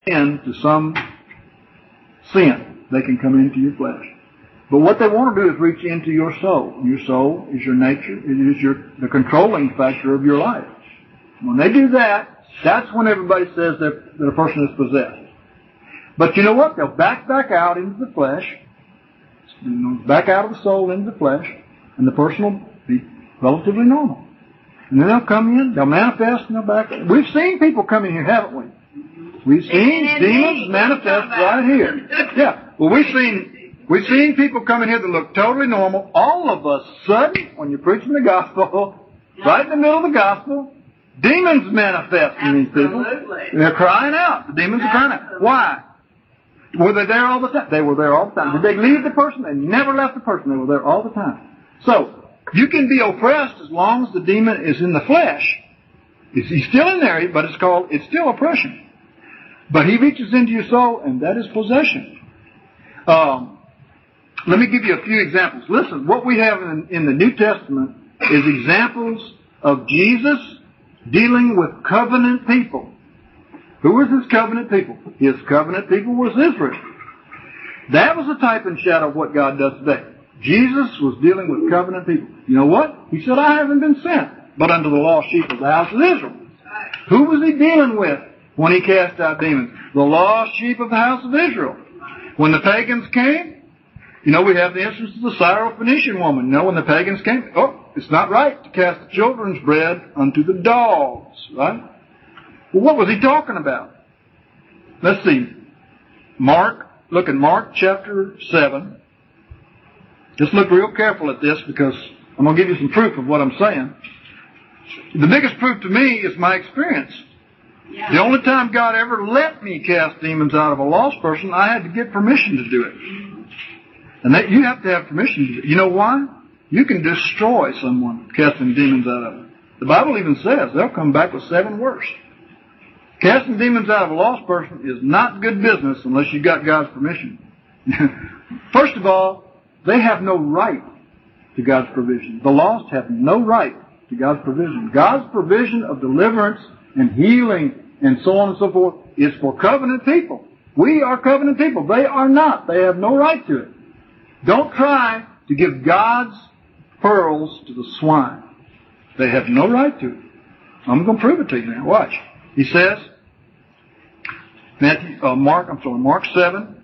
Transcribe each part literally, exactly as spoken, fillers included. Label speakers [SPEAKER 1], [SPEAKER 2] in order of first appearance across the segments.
[SPEAKER 1] into some sin, they can come into your flesh. But what they want to do is reach into your soul. Your soul is your nature. It is your the controlling factor of your life. When they do that, that's when everybody says that, that a person is possessed. But you know what? They'll back back out into the flesh, you know, back out of the soul into the flesh, and the person will be relatively normal. And then they'll come in, they'll manifest, and they'll back out. We've seen people come in here, haven't we? We've seen demons manifest right here. Yeah. Well, we've seen we've seen people come in here that look totally normal. All of a sudden, when you're preaching the gospel, right in the middle of the gospel, demons manifest in these people. They're crying out. The demons are crying out. Why? Were they there all the time? They were there all the time. Did they leave the person? They never left the person. They were there all the time. So, you can be oppressed as long as the demon is in the flesh. He's still in there, but it's called, it's still oppression. But he reaches into your soul, and that is possession. Um, let me give you a few examples. Listen, what we have in, in the New Testament is examples of Jesus dealing with covenant people. Who was his covenant people? His covenant people was Israel. That was a type and shadow of what God does today. Jesus was dealing with covenant people. You know what? He said, I haven't been sent, but unto the lost sheep of the house of Israel. Who was he dealing with when he cast out demons? The lost sheep of the house of Israel. When the pagans came, you know, we have the instance of the Syrophoenician woman. You know, when the pagans came, oh, it's not right to cast the children's bread unto the dogs, right? Well, what was he talking about? Let's see. Mark, look at Mark chapter seven. Just look real careful at this because I'm going to give you some proof of what I'm saying. The biggest proof to me is my experience. Yeah. The only time God ever let me cast demons out of a lost person, I had to get permission to do it. And that you have to have permission to do it. You know why? You can destroy someone casting demons out of them. The Bible even says they'll come back with seven worse. Casting demons out of a lost person is not good business unless you got God's permission. First of all, they have no right to God's provision. The lost have no right to God's provision. God's provision of deliverance and healing and so on and so forth is for covenant people. We are covenant people. They are not. They have no right to it. Don't try to give God's pearls to the swine. They have no right to it. I'm going to prove it to you now. Watch. He says, Matthew, uh, Mark, I'm sorry, Mark seven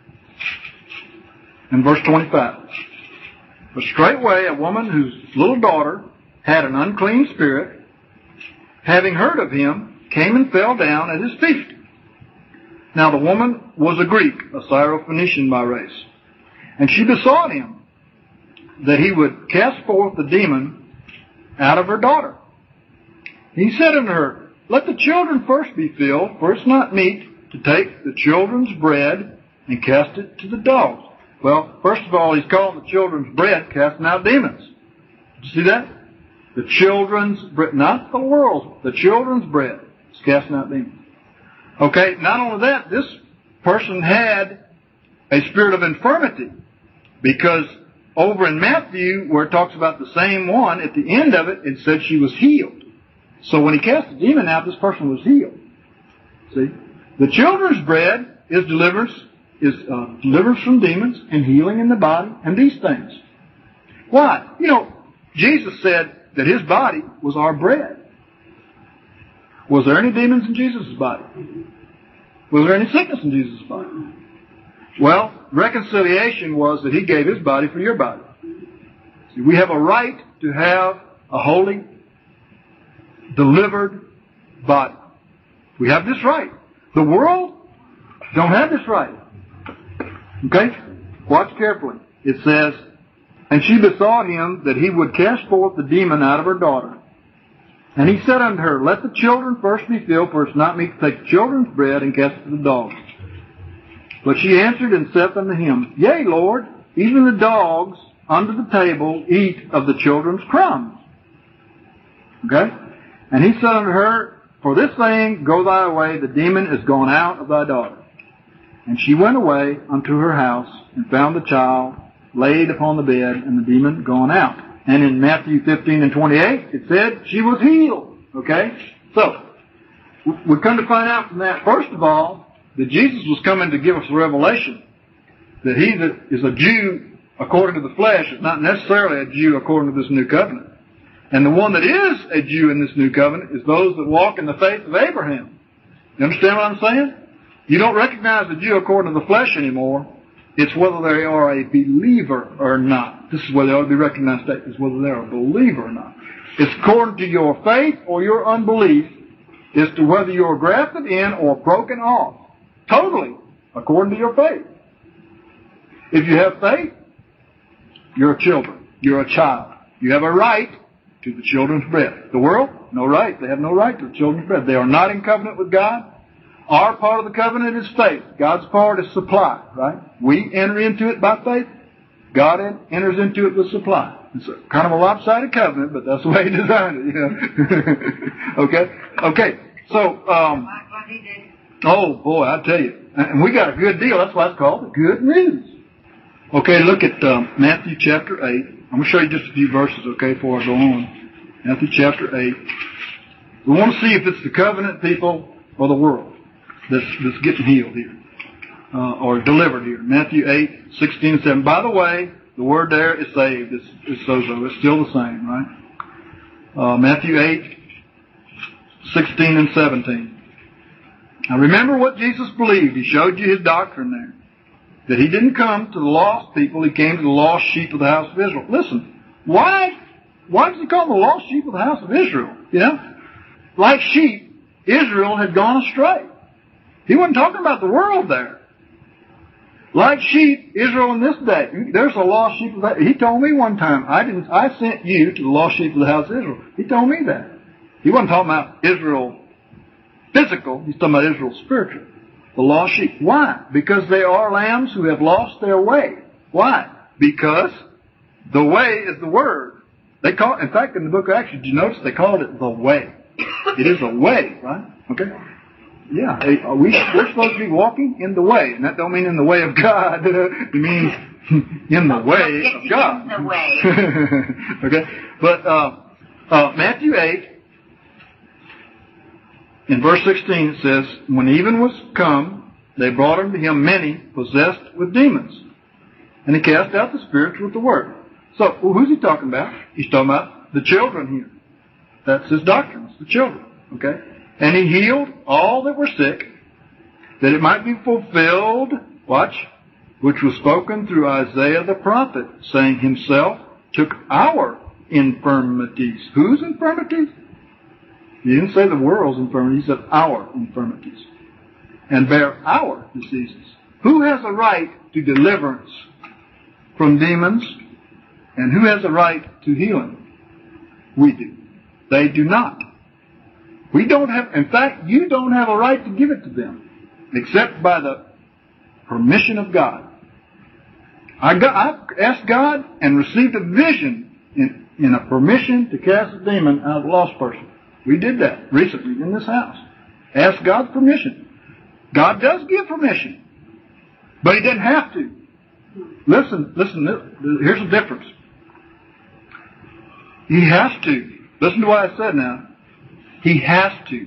[SPEAKER 1] and verse twenty-five. But straightway a woman whose little daughter had an unclean spirit, having heard of him, came and fell down at his feet. Now the woman was a Greek, a Syrophoenician by race. And she besought him that he would cast forth the demon out of her daughter. He said unto her, let the children first be filled, for it's not meet to take the children's bread and cast it to the dogs. Well, first of all, he's calling the children's bread casting out demons. Did you see that? The children's bread, not the world's, the children's bread is casting out demons. Okay, not only that, this person had a spirit of infirmity, because over in Matthew, where it talks about the same one, at the end of it, it said she was healed. So when he cast the demon out, this person was healed. See? The children's bread is deliverance, is uh, deliverance from demons and healing in the body and these things. Why? You know, Jesus said that his body was our bread. Was there any demons in Jesus' body? Was there any sickness in Jesus' body? Well, reconciliation was that he gave his body for your body. See, we have a right to have a holy, delivered body. We have this right. The world don't have this right. Okay? Watch carefully. It says, and she besought him that he would cast forth the demon out of her daughter. And he said unto her, let the children first be filled, for it's not meet to take the children's bread and cast it to the dogs. But she answered and saith unto him, yea, Lord, even the dogs under the table eat of the children's crumbs. Okay? And he said unto her, for this thing go thy way, the demon is gone out of thy daughter. And she went away unto her house, and found the child laid upon the bed, and the demon gone out. And in Matthew fifteen and twenty-eight, it said she was healed. Okay? So, we come to find out from that, first of all, that Jesus was coming to give us a revelation that he that is a Jew according to the flesh is not necessarily a Jew according to this new covenant. And the one that is a Jew in this new covenant is those that walk in the faith of Abraham. You understand what I'm saying? You don't recognize the Jew according to the flesh anymore. It's whether they are a believer or not. This is where they ought to be recognized. It's whether they're a believer or not. It's according to your faith or your unbelief as to whether you're grafted in or broken off. Totally according to your faith. If you have faith, you're a children. You're a child. You have a right to the children's bread. The world, no right. They have no right to the children's bread. They are not in covenant with God. Our part of the covenant is faith. God's part is supply, right? We enter into it by faith. God enters into it with supply. It's a, kind of a lopsided covenant, but that's the way He designed it, you know. Okay? Okay. So, um, oh boy, I tell you. And we got a good deal. That's why it's called the good news. Okay, look at um, Matthew chapter eight. I'm going to show you just a few verses, okay, before I go on. Matthew chapter eight. We want to see if it's the covenant people or the world that's, that's getting healed here, uh, or delivered here. Matthew eight, sixteen and seven. By the way, the word there is saved. It's, it's sozo. It's still the same, right? Uh, Matthew eight, sixteen and seventeen. Now remember what Jesus believed. He showed you His doctrine there. That He didn't come to the lost people. He came to the lost sheep of the house of Israel. Listen, why, why does He call them the lost sheep of the house of Israel? You know? Like sheep, Israel had gone astray. He wasn't talking about the world there. Like sheep, Israel in this day. There's a lost sheep of that. He told me one time, I didn't, I sent you to the lost sheep of the house of Israel. He told me that. He wasn't talking about Israel physical. He's talking about Israel spiritual. The lost sheep. Why? Because they are lambs who have lost their way. Why? Because the way is the word. They call it, in fact, in the book of Acts, did you notice they called it the way? It is a way, right? Okay? Yeah. We, we're supposed to be walking in the way. And that don't mean in the way of God. It means in the way of God.
[SPEAKER 2] In the way.
[SPEAKER 1] Okay? But uh, uh, Matthew eight, in verse sixteen, it says, when even was come, they brought unto Him many possessed with demons. And He cast out the spirits with the word. So, well, who's He talking about? He's talking about the children here. That's His doctrine. It's the children. Okay? And He healed all that were sick, that it might be fulfilled, watch, which was spoken through Isaiah the prophet, saying, Himself took our infirmities. Whose infirmities? He didn't say the world's infirmities. He said our infirmities. And bear our diseases. Who has a right to deliverance from demons? And who has a right to healing? We do. They do not. We don't have, in fact, you don't have a right to give it to them, except by the permission of God. I, got, I asked God and received a vision in, in a permission to cast a demon out of a lost person. We did that recently in this house. Ask God's permission. God does give permission, but He doesn't have to. Listen, listen, here's the difference. He has to. Listen to what I said now. He has to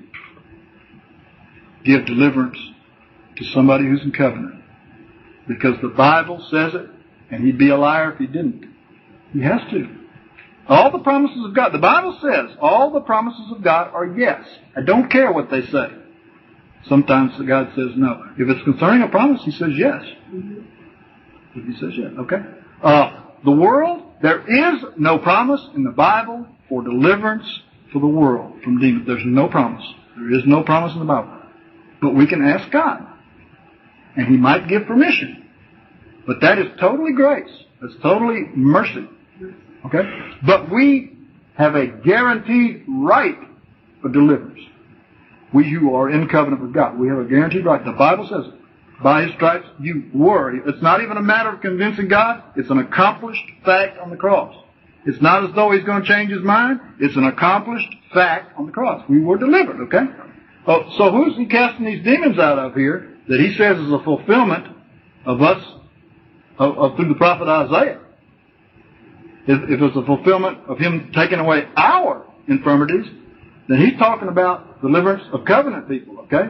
[SPEAKER 1] give deliverance to somebody who's in covenant. Because the Bible says it, and He'd be a liar if He didn't. He has to. All the promises of God, the Bible says, all the promises of God are yes. I don't care what they say. Sometimes God says no. If it's concerning a promise, He says yes. If He says yes, okay. Uh, the world, there is no promise in the Bible for deliverance for the world from demons. There's no promise. There is no promise in the Bible. But we can ask God. And He might give permission. But that is totally grace. That's totally mercy. Okay? But we have a guaranteed right for deliverance. We who are in covenant with God, we have a guaranteed right. The Bible says it. By His stripes you were. It's not even a matter of convincing God. It's an accomplished fact on the cross. It's not as though He's going to change His mind. It's an accomplished fact on the cross. We were delivered, okay? Oh, so who's He casting these demons out of here that He says is a fulfillment of us, of, of through the prophet Isaiah? If, if it's a fulfillment of Him taking away our infirmities, then He's talking about deliverance of covenant people, okay?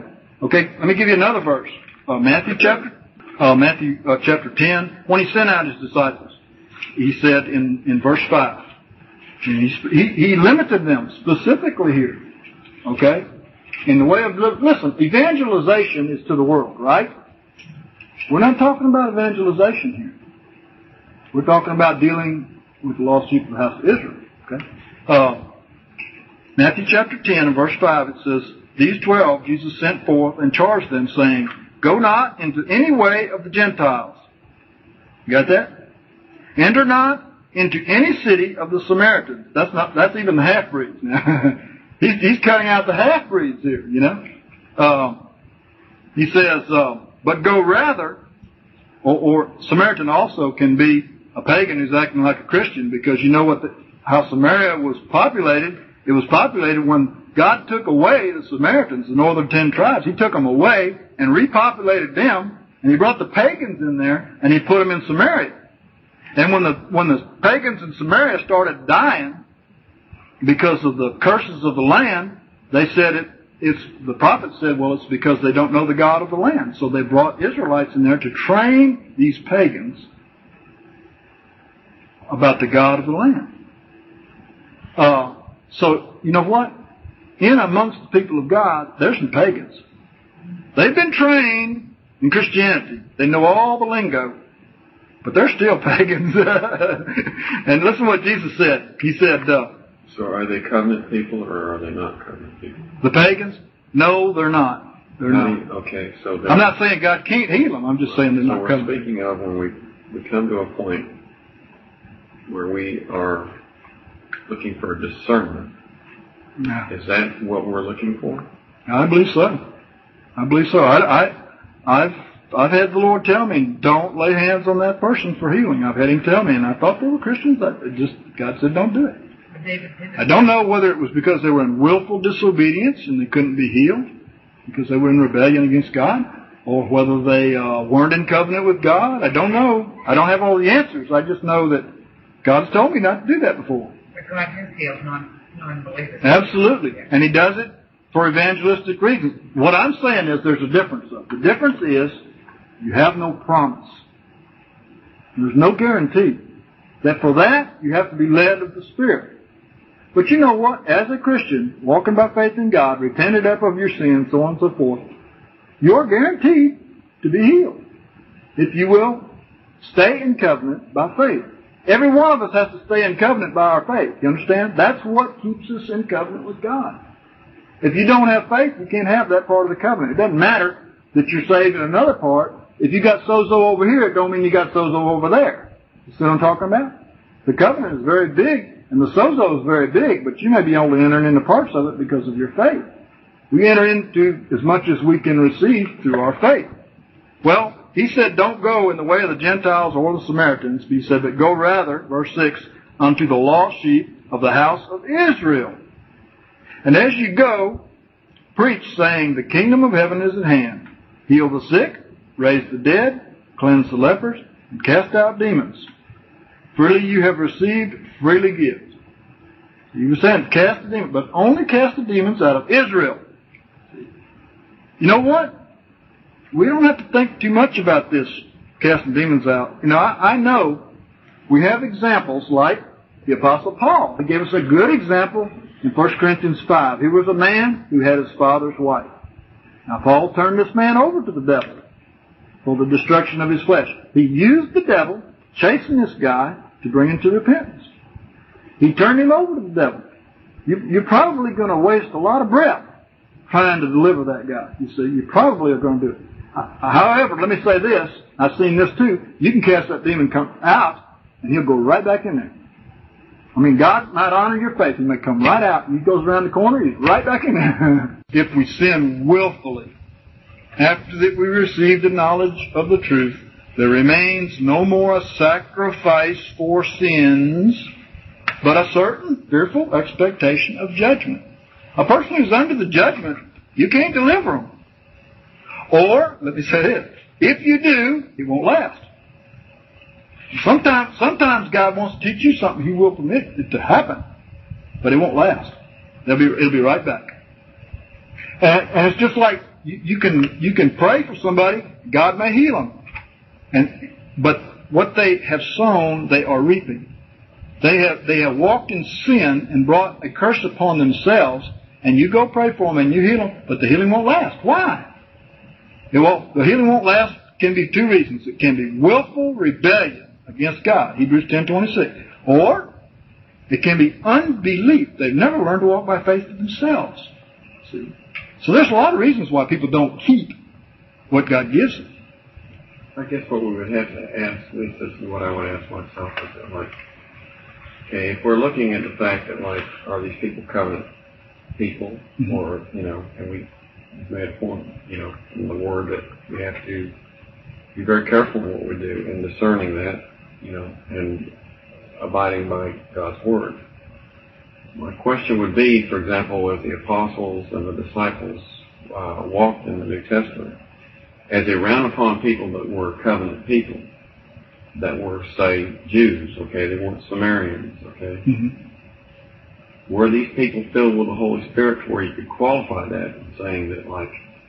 [SPEAKER 1] Okay, let me give you another verse. Uh, Matthew chapter, uh, Matthew uh, chapter ten. When he sent out his disciples, he said in, in verse five, and he, he, he limited them specifically here. Okay, in the way of listen, evangelization is to the world, right? We're not talking about evangelization here. We're talking about dealing with the lost sheep of the house of Israel. Okay, uh, Matthew chapter ten and verse five. It says, "These twelve Jesus sent forth and charged them, saying, Go not into any way of the Gentiles." You got that? "Enter not into any city of the Samaritans." That's not. That's even the half breeds. he's he's cutting out the half breeds here. You know. Um, he says, uh, "But go rather," or, or Samaritan also can be a pagan who's acting like a Christian, because you know what? The, how Samaria was populated. It was populated when God took away the Samaritans, the northern ten tribes. He took them away and repopulated them, and He brought the pagans in there, and He put them in Samaria. And when the when the pagans in Samaria started dying because of the curses of the land, they said it. It's the prophet said, well, it's because they don't know the God of the land. So they brought Israelites in there to train these pagans about the God of the land. Uh, so you know what? In amongst the people of God, there's some pagans. They've been trained in Christianity. They know all the lingo, but they're still pagans. And listen to what Jesus said. He said, uh,
[SPEAKER 3] so are they covenant people or are they not covenant people?
[SPEAKER 1] The pagans? No, they're not. They're not.
[SPEAKER 3] Okay, so
[SPEAKER 1] I'm not saying God can't heal them. I'm just saying they're
[SPEAKER 3] so
[SPEAKER 1] not
[SPEAKER 3] we're
[SPEAKER 1] covenant.
[SPEAKER 3] Speaking of when we, we come to a point where we are looking for discernment.
[SPEAKER 1] Yeah.
[SPEAKER 3] Is that what we're looking for?
[SPEAKER 1] I believe so. I believe so. I, I, I've, I've had the Lord tell me, don't lay hands on that person for healing. I've had Him tell me, and I thought they were Christians. I just, God said, don't do it. I don't know whether it was because they were in willful disobedience and they couldn't be healed because they were in rebellion against God, or whether they uh, weren't in covenant with God. I don't know. I don't have all the answers. I just know that God's told me not to do that before.
[SPEAKER 4] But God has healed non, non-believers.
[SPEAKER 1] Absolutely. And He does it for evangelistic reasons. What I'm saying is there's a difference, though. The difference is you have no promise. There's no guarantee. That for that, you have to be led of the Spirit. But you know what? As a Christian, walking by faith in God, repented up of your sins, so on and so forth, you're guaranteed to be healed. If you will stay in covenant by faith. Every one of us has to stay in covenant by our faith. You understand? That's what keeps us in covenant with God. If you don't have faith, you can't have that part of the covenant. It doesn't matter that you're saved in another part. If you got sozo over here, it don't mean you got sozo over there. You see what I'm talking about? The covenant is very big. And the sozo is very big, but you may be only entering into parts of it because of your faith. We enter into as much as we can receive through our faith. Well, He said, don't go in the way of the Gentiles or the Samaritans. He said, but go rather, verse six, unto the lost sheep of the house of Israel. And as you go, preach, saying, the kingdom of heaven is at hand. Heal the sick, raise the dead, cleanse the lepers, and cast out demons. Freely you have received, freely give. You were saying cast the demons, but only cast the demons out of Israel. You know what? We don't have to think too much about this, casting demons out. You know, I, I know we have examples like the Apostle Paul. He gave us a good example in First Corinthians five. He was a man who had his father's wife. Now, Paul turned this man over to the devil for the destruction of his flesh. He used the devil, chasing this guy, to bring him to repentance. He turned him over to the devil. You, you're probably going to waste a lot of breath trying to deliver that guy. You see, you probably are going to do it. However, let me say this. I've seen this too. You can cast that demon come out, and he'll go right back in there. I mean, God might honor your faith. He may come right out, and he goes around the corner, he's right back in there. If we sin willfully, after that we receive the knowledge of the truth, there remains no more a sacrifice for sins, but a certain fearful expectation of judgment. A person who's under the judgment, you can't deliver him. Or, let me say this, if you do, it won't last. Sometimes, sometimes God wants to teach you something. He will permit it to happen, but it won't last. It'll be, it'll be right back. And, and it's just like you, you can you can pray for somebody, God may heal them. And but what they have sown, they are reaping. They have they have walked in sin and brought a curse upon themselves. And you go pray for them and you heal them, but the healing won't last. Why? It won't, the healing won't last. Can be two reasons. It can be willful rebellion against God, Hebrews ten twenty-six, or it can be unbelief. They've never learned to walk by faith themselves. See, so there's a lot of reasons why people don't keep what God gives them.
[SPEAKER 3] I guess what we would have to ask, at least this is what I would ask myself, is that, like, okay, if we're looking at the fact that, like, are these people covenant people, mm-hmm. or, you know, and we made a point, you know, in the Word that we have to be very careful in what we do and discerning that, you know, and abiding by God's Word. My question would be, for example, if the apostles and the disciples uh, walked in the New Testament, as they ran upon people that were covenant people, that were, say, Jews, okay, they weren't Samaritans, okay, mm-hmm. were these people filled with the Holy Spirit where you could qualify that, saying that, like,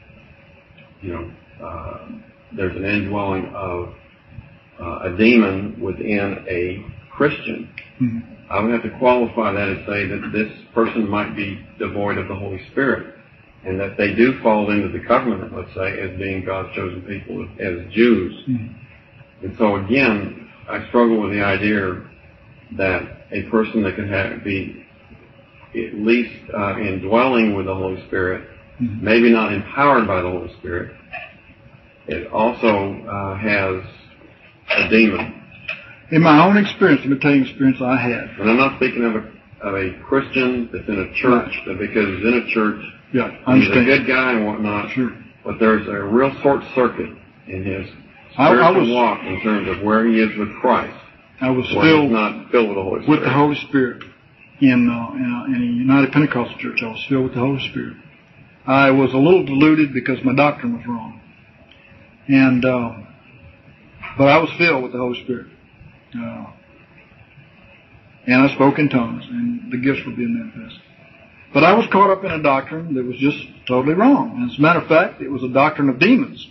[SPEAKER 3] you know, uh, there's an indwelling of uh, a demon within a Christian? Mm-hmm. I would have to qualify that and say that this person might be devoid of the Holy Spirit, and that they do fall into the covenant, let's say, as being God's chosen people, as Jews. Mm-hmm. And so, again, I struggle with the idea that a person that can have, be at least uh, indwelling with the Holy Spirit, mm-hmm. maybe not empowered by the Holy Spirit, it also uh, has a demon.
[SPEAKER 1] In my own experience, let me tell you an experience I had.
[SPEAKER 3] And I'm not speaking of a, of a Christian that's in a church, right. that because he's in a church,
[SPEAKER 1] yeah,
[SPEAKER 3] he's a good guy and whatnot,
[SPEAKER 1] sure.
[SPEAKER 3] but there's a real short circuit in his spiritual
[SPEAKER 1] I, I was,
[SPEAKER 3] walk in terms of where he is with Christ.
[SPEAKER 1] I was
[SPEAKER 3] where
[SPEAKER 1] filled,
[SPEAKER 3] he's not filled with the Holy Spirit.
[SPEAKER 1] With the Holy Spirit. In, uh, in, a, in a United Pentecostal church, I was filled with the Holy Spirit. I was a little deluded because my doctrine was wrong. And, uh, but I was filled with the Holy Spirit. Uh, and I spoke in tongues, and the gifts were being manifested. But I was caught up in a doctrine that was just totally wrong. And as a matter of fact, it was a doctrine of demons.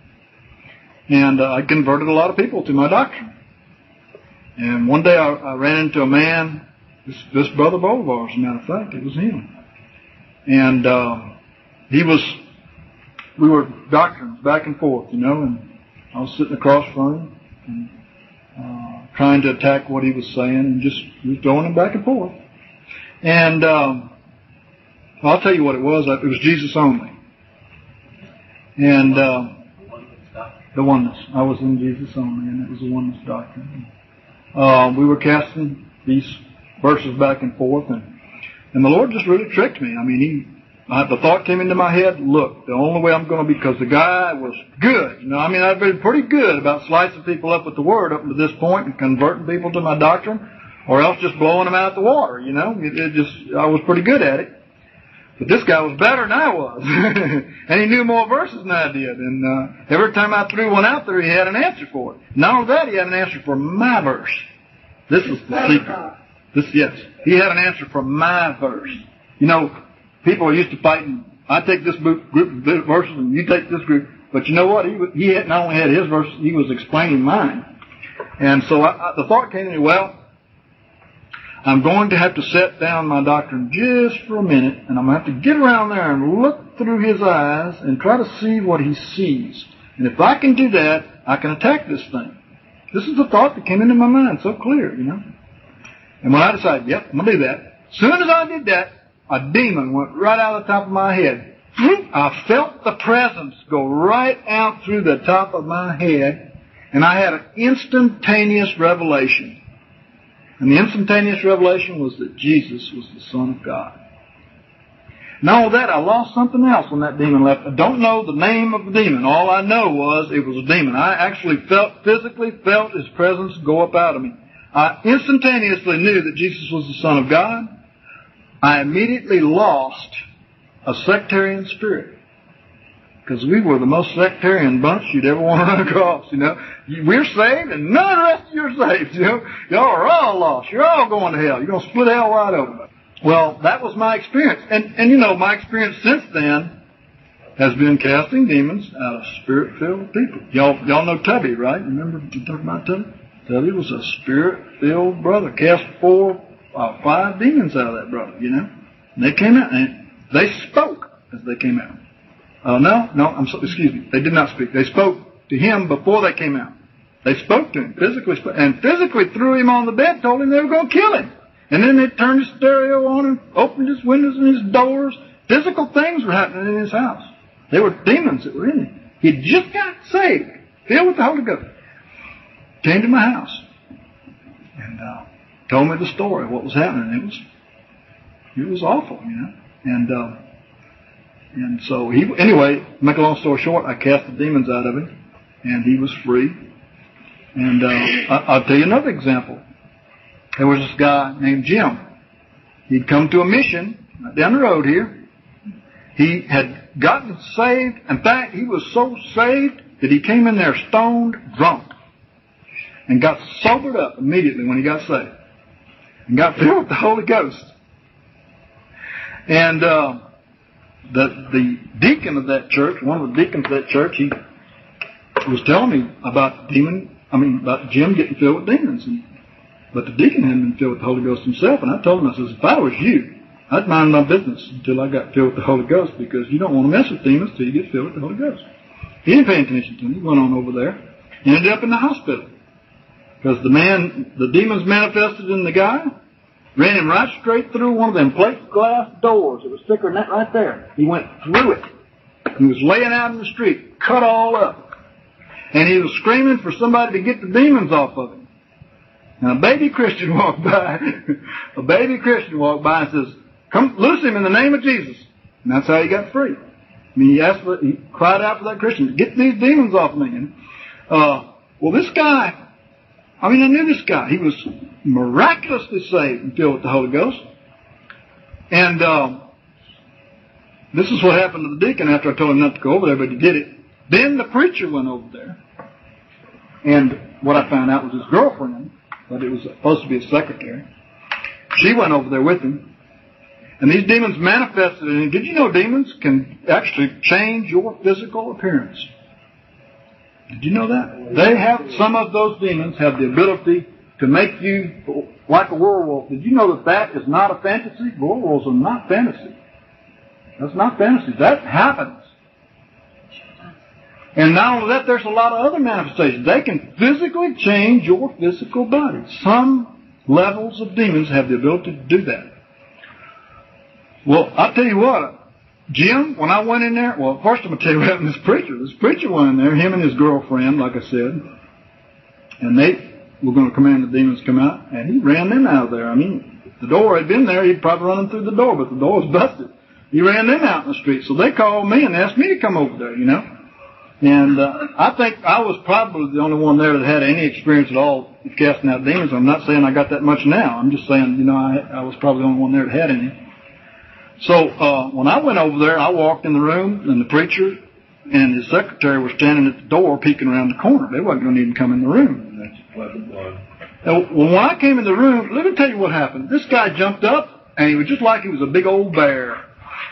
[SPEAKER 1] And uh, I converted a lot of people to my doctrine. And one day I, I ran into a man, this, this brother Bolivar, as a matter of fact, it was him. And uh, he was, we were doctrines back and forth, you know, and I was sitting across from him and uh, trying to attack what he was saying and just was throwing him back and forth. And um, I'll tell you what it was. It was Jesus only. And uh, the oneness. I was in Jesus only, and it was a oneness doctrine. Uh, we were casting these verses back and forth, and, and the Lord just really tricked me. I mean, he, I, the thought came into my head, look, the only way I'm going to be, because the guy was good. You know, I mean, I've been pretty good about slicing people up with the Word up to this point and converting people to my doctrine, or else just blowing them out of the water, you know. It, it just, I was pretty good at it. But this guy was better than I was. And he knew more verses than I did. And uh, every time I threw one out there, he had an answer for it. Not only that, he had an answer for my verse. This is the secret. This, yes. He had an answer for my verse. You know, people are used to fighting. I take this group of verses and you take this group. But you know what? He, he had not only had his verses, he was explaining mine. And so I, I, the thought came to me, well, I'm going to have to set down my doctrine just for a minute, and I'm going to have to get around there and look through his eyes and try to see what he sees. And if I can do that, I can attack this thing. This is the thought that came into my mind so clear, you know. And when I decided, yep, I'm going to do that, as soon as I did that, a demon went right out of the top of my head. I felt the presence go right out through the top of my head, and I had an instantaneous revelation. And the instantaneous revelation was that Jesus was the Son of God. Not only that, I lost something else when that demon left. I don't know the name of the demon. All I know was it was a demon. I actually felt, physically felt his presence go up out of me. I instantaneously knew that Jesus was the Son of God. I immediately lost a sectarian spirit. Because we were the most sectarian bunch you'd ever want to run across, you know. We're saved and none of the rest of you are saved, you know. Y'all are all lost. You're all going to hell. You're going to split hell wide open. Well, that was my experience. And, and you know, my experience since then has been casting demons out of spirit-filled people. Y'all, y'all know Tubby, right? Remember we talked about Tubby? Tubby was a spirit-filled brother. Cast four, uh, five demons out of that brother, you know. And they came out, and they spoke as they came out. Uh, no, no, I'm so, excuse me. They did not speak. They spoke to him before they came out. They spoke to him, physically, and physically threw him on the bed, told him they were going to kill him. And then they turned his stereo on and opened his windows and his doors. Physical things were happening in his house. They were demons that were in him. He had just got saved, filled with the Holy Ghost. Came to my house and uh, told me the story of what was happening. It was, it was awful, you know. And uh, and so he, anyway, make a long story short, I cast the demons out of him, and he was free. And uh, I, I'll tell you another example. There was this guy named Jim. He'd come to a mission right down the road here. He had gotten saved. In fact, he was so saved that he came in there stoned drunk and got sobered up immediately when he got saved and got filled with the Holy Ghost. And uh, the the deacon of that church, one of the deacons of that church, he was telling me about demon. I mean, about Jim getting filled with demons. And, but the deacon hadn't been filled with the Holy Ghost himself. And I told him, I says, if I was you, I'd mind my business until I got filled with the Holy Ghost, because you don't want to mess with demons until you get filled with the Holy Ghost. He didn't pay attention to me. He went on over there. Ended up in the hospital. Because the man, the demons manifested in the guy, ran him right straight through one of them plate glass doors. It was thicker than that right there. He went through it. He was laying out in the street, cut all up. And he was screaming for somebody to get the demons off of him. Now a baby Christian walked by. a baby Christian walked by and says, come, loose him in the name of Jesus. And that's how he got free. I mean, he asked for, he cried out for that Christian, get these demons off me. And, uh, well, this guy, I mean, I knew this guy. He was miraculously saved and filled with the Holy Ghost. And, um, this is what happened to the deacon after I told him not to go over there, but he did it. Then the preacher went over there. And what I found out was his girlfriend, but it was supposed to be his secretary. She went over there with him. And these demons manifested. And did you know demons can actually change your physical appearance? Did you know that? They have, some of those demons have the ability to make you like a werewolf. Did you know that that is not a fantasy? Werewolves are not fantasy. That's not fantasy. That happens. And not only that, there's a lot of other manifestations. They can physically change your physical body. Some levels of demons have the ability to do that. Well, I'll tell you what, Jim, when I went in there, well, first I'm going to tell you what happened to this preacher. This preacher went in there, him and his girlfriend, like I said, and they were going to command the demons to come out, and he ran them out of there. I mean, if the door had been there, he'd probably run them through the door, but the door was busted. He ran them out in the street. So they called me and asked me to come over there, you know. And uh, I think I was probably the only one there that had any experience at all of casting out demons. I'm not saying I got that much now. I'm just saying, you know, I, I was probably the only one there that had any. So uh, when I went over there, I walked in the room, and the preacher and his secretary were standing at the door peeking around the corner. They wasn't going to even come in the room.
[SPEAKER 3] That's pleasant blood.
[SPEAKER 1] Well, when I came in the room, let me tell you what happened. This guy jumped up, and he was just like he was a big old bear.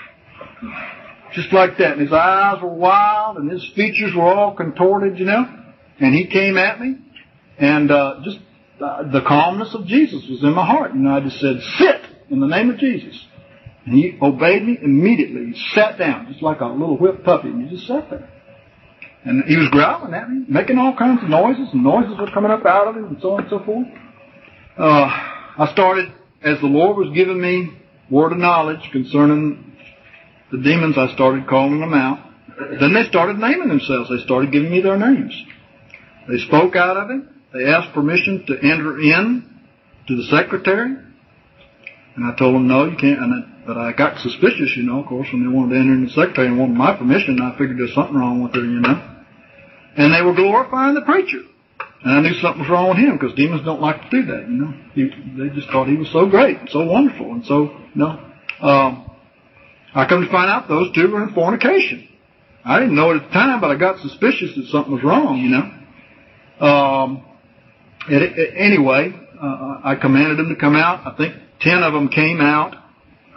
[SPEAKER 1] Just like that. And his eyes were wild, and his features were all contorted, you know. And he came at me, and uh, just uh, the calmness of Jesus was in my heart. And I just said, sit in the name of Jesus. And he obeyed me immediately. He sat down, just like a little whipped puppy, and he just sat there. And he was growling at me, making all kinds of noises, and noises were coming up out of him, and so on and so forth. Uh, I started, as the Lord was giving me word of knowledge concerning the demons, I started calling them out. Then they started naming themselves. They started giving me their names. They spoke out of it. They asked permission to enter in to the secretary. And I told them, no, you can't. And I, but I got suspicious, you know, of course, when they wanted to enter in the secretary and wanted my permission. I figured there's something wrong with her, you know. And they were glorifying the preacher. And I knew something was wrong with him, because demons don't like to do that, you know. He, they just thought he was so great and so wonderful. And so, you know, um, I come to find out those two were in fornication. I didn't know it at the time, but I got suspicious that something was wrong, you know. Um, it, it, anyway, uh, I commanded them to come out. I think ten of them came out.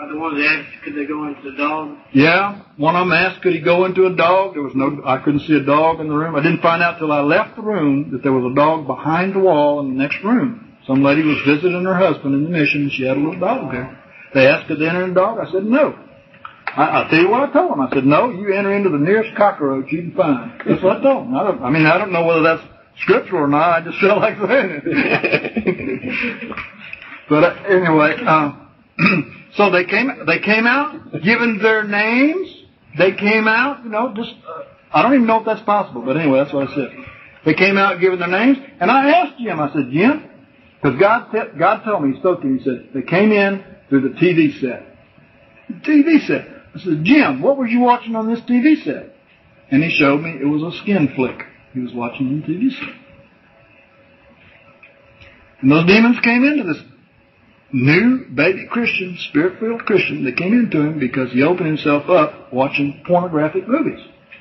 [SPEAKER 5] Are the ones that asked, could they go into the dog?
[SPEAKER 1] Yeah. One of them asked, could he go into a dog? There was no, I couldn't see a dog in the room. I didn't find out till I left the room that there was a dog behind the wall in the next room. Some lady was visiting her husband in the mission, and she had a little dog there. They asked, could they enter the dog? I said, no. I, I'll tell you what I told them. I said, no, you enter into the nearest cockroach you can find. That's what I told them. I, don't, I mean, I don't know whether that's scriptural or not. I just felt like saying it. But uh, anyway, uh, so they came, they came out, given their names. They came out, you know, just, uh, I don't even know if that's possible, but anyway, that's what I said. They came out, given their names, and I asked Jim, I said, Jim, because God, te- God told me, he spoke to me, he said, they came in through the T V set. The T V set. I said, Jim, what were you watching on this T V set? And he showed me it was a skin flick he was watching on the T V set. And those demons came into this new baby Christian, spirit-filled Christian. They came into him because he opened himself up watching pornographic movies.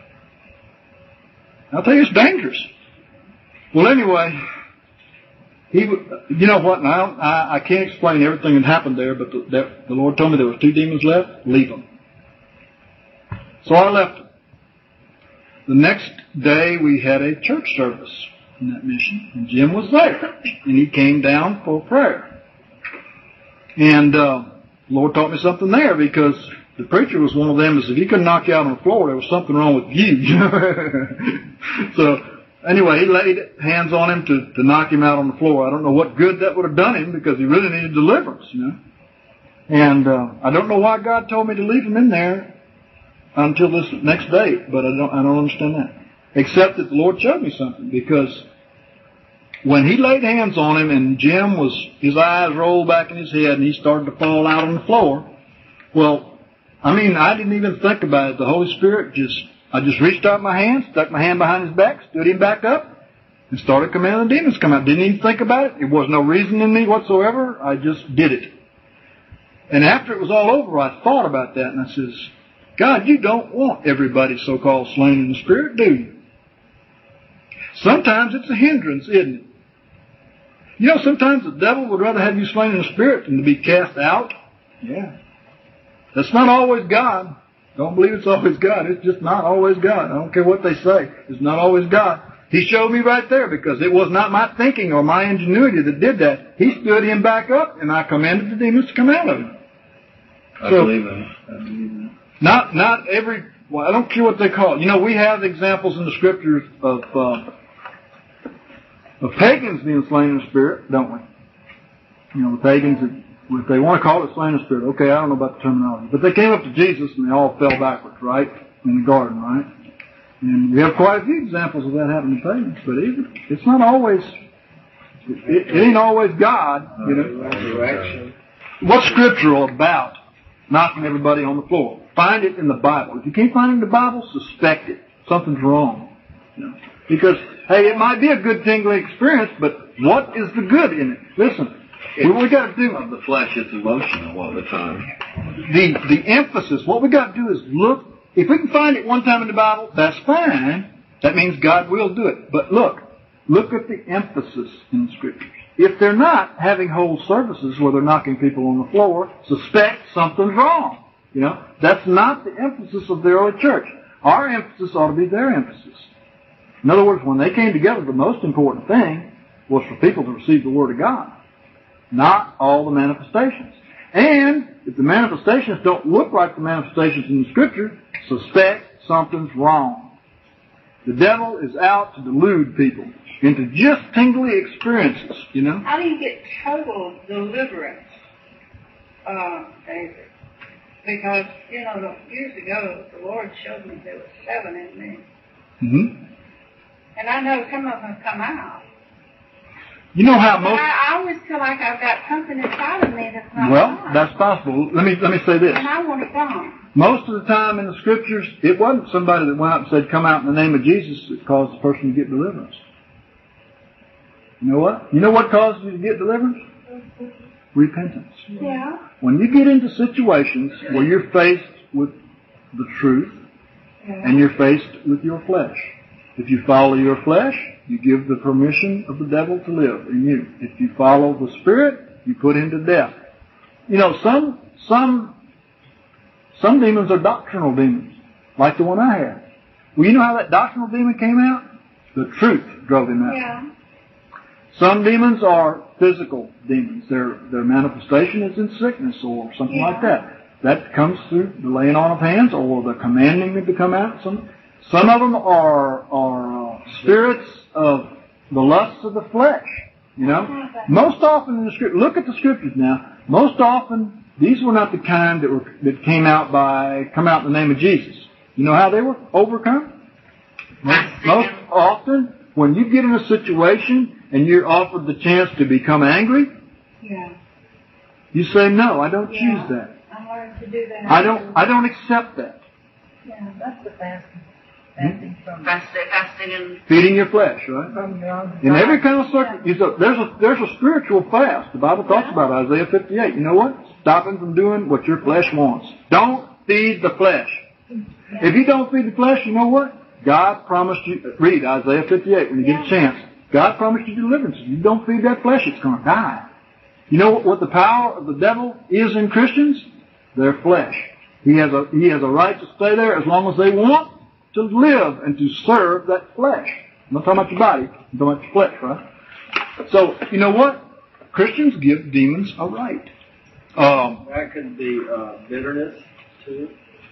[SPEAKER 1] I'll tell you, it's dangerous. Well, anyway, he, you know what? And I, don't, I, I can't explain everything that happened there, but the, that, the Lord told me there were two demons left. Leave them. So I left them. The next day, we had a church service in that mission, and Jim was there, and he came down for prayer. And uh, the Lord taught me something there, because the preacher was one of them, is if he couldn't knock you out on the floor, there was something wrong with you. So anyway, he laid hands on him to, to knock him out on the floor. I don't know what good that would have done him, because he really needed deliverance, you know. And uh, I don't know why God told me to leave him in there until this next day, but I don't I don't understand that. Except that the Lord showed me something, because when he laid hands on him and Jim was, his eyes rolled back in his head and he started to fall out on the floor, well, I mean, I didn't even think about it. The Holy Spirit just, I just reached out my hand, stuck my hand behind his back, stood him back up, and started commanding the demons to come out. Didn't even think about it. There was no reason in me whatsoever. I just did it. And after it was all over, I thought about that, and I says, God, you don't want everybody so-called slain in the Spirit, do you? Sometimes it's a hindrance, isn't it? You know, sometimes the devil would rather have you slain in the Spirit than to be cast out. Yeah. That's not always God. Don't believe it's always God. It's just not always God. I don't care what they say. It's not always God. He showed me right there, because it was not my thinking or my ingenuity that did that. He stood him back up, and I commanded the demons to come out of him.
[SPEAKER 3] I
[SPEAKER 1] So,
[SPEAKER 3] believe it. I believe it.
[SPEAKER 1] Not, not every, well, I don't care what they call it. You know, we have examples in the Scriptures of, uh, of pagans being slain in the Spirit, don't we? You know, the pagans, if they want to call it slain in the Spirit, okay, I don't know about the terminology. But they came up to Jesus and they all fell backwards, right? In the garden, right? And we have quite a few examples of that happening to pagans. But even, it's not always, it, it ain't always God, you know. What's scriptural about knocking everybody on the floor? Find it in the Bible. If you can't find it in the Bible, suspect it. Something's wrong. You know? Because, hey, it might be a good tingling experience, but what is the good in it? Listen,
[SPEAKER 3] It's,
[SPEAKER 1] what we got to do
[SPEAKER 3] of the flesh, it's emotional all the time.
[SPEAKER 1] The the emphasis, what we got to do is look. If we can find it one time in the Bible, that's fine. That means God will do it. But look, look at the emphasis in the Scriptures. If they're not having whole services where they're knocking people on the floor, suspect something's wrong. You know, that's not the emphasis of the early church. Our emphasis ought to be their emphasis. In other words, when they came together, the most important thing was for people to receive the Word of God, not all the manifestations. And if the manifestations don't look like the manifestations in the Scripture, suspect something's wrong. The devil is out to delude people into just tingly experiences, you know.
[SPEAKER 4] How do you get total deliverance, uh, David? Because, you know, years ago, the Lord showed me there were seven in me.
[SPEAKER 1] Mm-hmm.
[SPEAKER 4] And I know some of them come out.
[SPEAKER 1] You know how most...
[SPEAKER 4] But I, I always feel like I've got something inside of me that's not
[SPEAKER 1] Well,
[SPEAKER 4] God.
[SPEAKER 1] that's possible. Let me let me say this.
[SPEAKER 4] And I want it gone.
[SPEAKER 1] Most of the time in the Scriptures, it wasn't somebody that went out and said, come out in the name of Jesus, that caused the person to get deliverance. You know what? You know what causes you to get deliverance? Repentance.
[SPEAKER 4] Yeah.
[SPEAKER 1] When you get into situations where you're faced with the truth
[SPEAKER 4] Yeah.
[SPEAKER 1] and you're faced with your flesh, if you follow your flesh, you give the permission of the devil to live in you. If you follow the Spirit, you put him to death. You know, some some Some demons are doctrinal demons, like the one I had. Well, you know how that doctrinal demon came out? The truth drove him out.
[SPEAKER 4] Yeah.
[SPEAKER 1] Some demons are physical demons. Their their manifestation is in sickness or something
[SPEAKER 4] Yeah.
[SPEAKER 1] like that. That comes through the laying on of hands or the commanding them to come out. Some some of them are are uh, spirits of the lusts of the flesh. You know, most often in the script, look at the scriptures now. Most often, these were not the kind that were that came out by come out in the name of Jesus. You know how they were overcome? Most, most often, when you get in a situation and you're offered the chance to become angry,
[SPEAKER 4] Yeah.
[SPEAKER 1] you say, "No, I don't
[SPEAKER 4] Yeah.
[SPEAKER 1] choose that.
[SPEAKER 4] I learned to do that.
[SPEAKER 1] I don't. I don't accept that."
[SPEAKER 4] Yeah, that's the fasting. Fasting from
[SPEAKER 5] Fasting, fasting and
[SPEAKER 1] Feeding your flesh, right?
[SPEAKER 4] from your own
[SPEAKER 1] In
[SPEAKER 4] desire.
[SPEAKER 1] every kind of circumstance, there's a there's a spiritual fast. The Bible talks about Isaiah fifty-eight. You know what? Stopping from doing what your flesh wants. Don't feed the flesh. If you don't feed the flesh, you know what? God promised you. Read Isaiah fifty-eight when you get a chance. God promised you deliverance. If you don't feed that flesh, it's going to die. You know what, what the power of the devil is in Christians? Their flesh. He has a he has a right to stay there as long as they want to live and to serve that flesh. I'm not talking about your body. I'm talking about your flesh, right? So, you know what? Christians give demons a right. Um,
[SPEAKER 6] that could be uh, bitterness, too.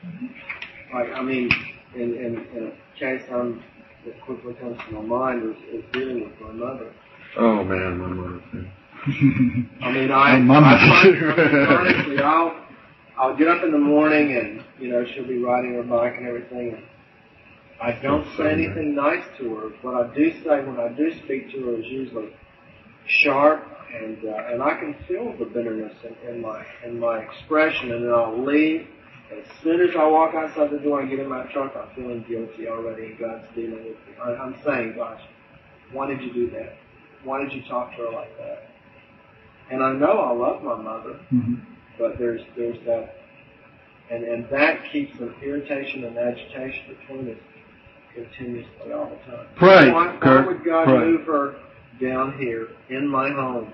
[SPEAKER 6] Like, I mean, in, in, in a case I'm, that quickly comes to my mind is, is dealing with my mother.
[SPEAKER 3] Oh, man, my mother, too.
[SPEAKER 6] I mean, I,
[SPEAKER 1] My
[SPEAKER 6] I
[SPEAKER 1] mother.
[SPEAKER 6] find, honestly, I'll, I'll get up in the morning and, you know, she'll be riding her bike and everything. And I don't say anything nice to her. What I do say when I do speak to her is usually sharp, and uh, and I can feel the bitterness in, in my in my expression, and then I'll leave. As soon as I walk outside the door and get in my truck, I'm feeling guilty already, and God's dealing with me. I, I'm saying, gosh, why did you do that? Why did you talk to her like that? And I know I love my mother,
[SPEAKER 1] mm-hmm.
[SPEAKER 6] but there's there's that, and and that keeps an irritation and agitation between us continuously all the time.
[SPEAKER 1] Pray,
[SPEAKER 6] Why, why
[SPEAKER 1] Kurt,
[SPEAKER 6] would God
[SPEAKER 1] pray.
[SPEAKER 6] move her down here in my home?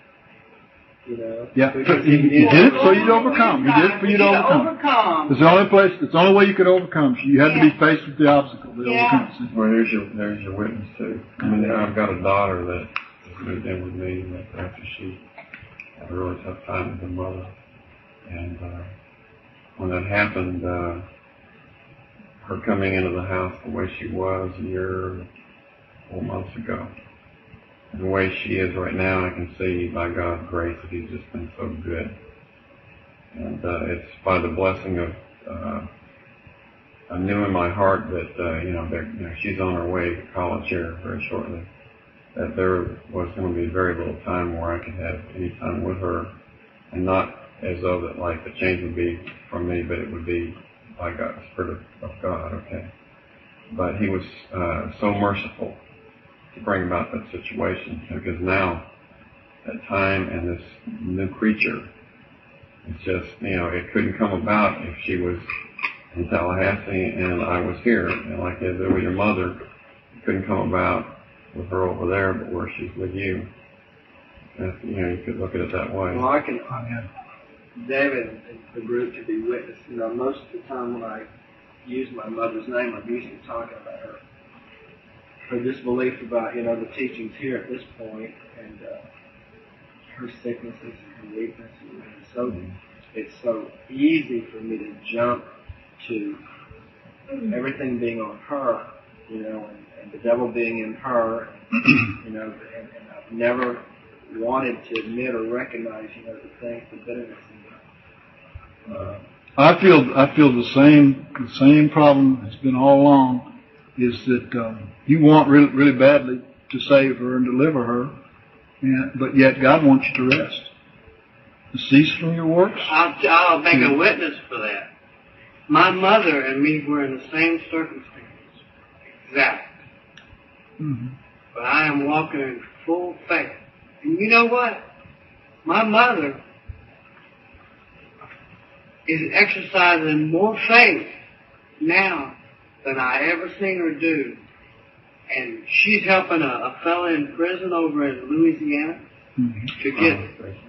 [SPEAKER 6] You know?
[SPEAKER 1] Yeah,
[SPEAKER 6] Because
[SPEAKER 1] you,
[SPEAKER 6] he
[SPEAKER 1] you
[SPEAKER 6] knew
[SPEAKER 1] did it so you'd overcome. You did it for you to overcome.
[SPEAKER 4] overcome.
[SPEAKER 1] It's the only place. It's the only way you could overcome. You had to be
[SPEAKER 4] Yeah.
[SPEAKER 1] faced with the obstacle to
[SPEAKER 4] Yeah.
[SPEAKER 1] overcome. See?
[SPEAKER 3] Well, there's your, there's your witness, too. I mean, I've got a daughter that moved in with me after she had a really tough time with her mother. And uh, when that happened, uh, her coming into the house the way she was a year, four months ago, and the way she is right now, I can see by God's grace that He's just been so good. And uh, it's by the blessing of, uh, I knew in my heart that, uh, you know, that, you know, she's on her way to college here very shortly, that there was going to be very little time where I could have any time with her, and not as though that, like, the change would be from me, but it would be by God, the Spirit of, of God, okay. But He was uh, so merciful to bring about that situation, because now that time and this new creature, it's just, you know, it couldn't come about if she was in Tallahassee and I was here. And like as it was your mother, it couldn't come about with her over there, but where she's with you. And, you know, you could look at it that way.
[SPEAKER 6] Well, I can, I, David and the group could be witness. You know, most of the time when I use my mother's name, I'm usually talking about her. Her disbelief about, you know, the teachings here at this point, and uh, her sicknesses and her weaknesses. And so mm-hmm. It's so easy for me to jump to everything being on her, you know, and, and the devil being in her, and, you know, and, and I've never wanted to admit or recognize, you know, the things, the bitterness. And, uh,
[SPEAKER 1] I feel I feel the same the same problem has been all along. Is that um, you want really really badly to save her and deliver her, and, but yet God wants you to rest, to cease from your works.
[SPEAKER 5] I'll, I'll make a witness for that. My mother and me were in the same circumstances, exact.
[SPEAKER 1] Mm-hmm.
[SPEAKER 5] But I am walking in full faith. And you know what? My mother is exercising more faith now than I ever seen her do. And she's helping a, a fellow in prison over in Louisiana
[SPEAKER 1] mm-hmm.
[SPEAKER 5] to get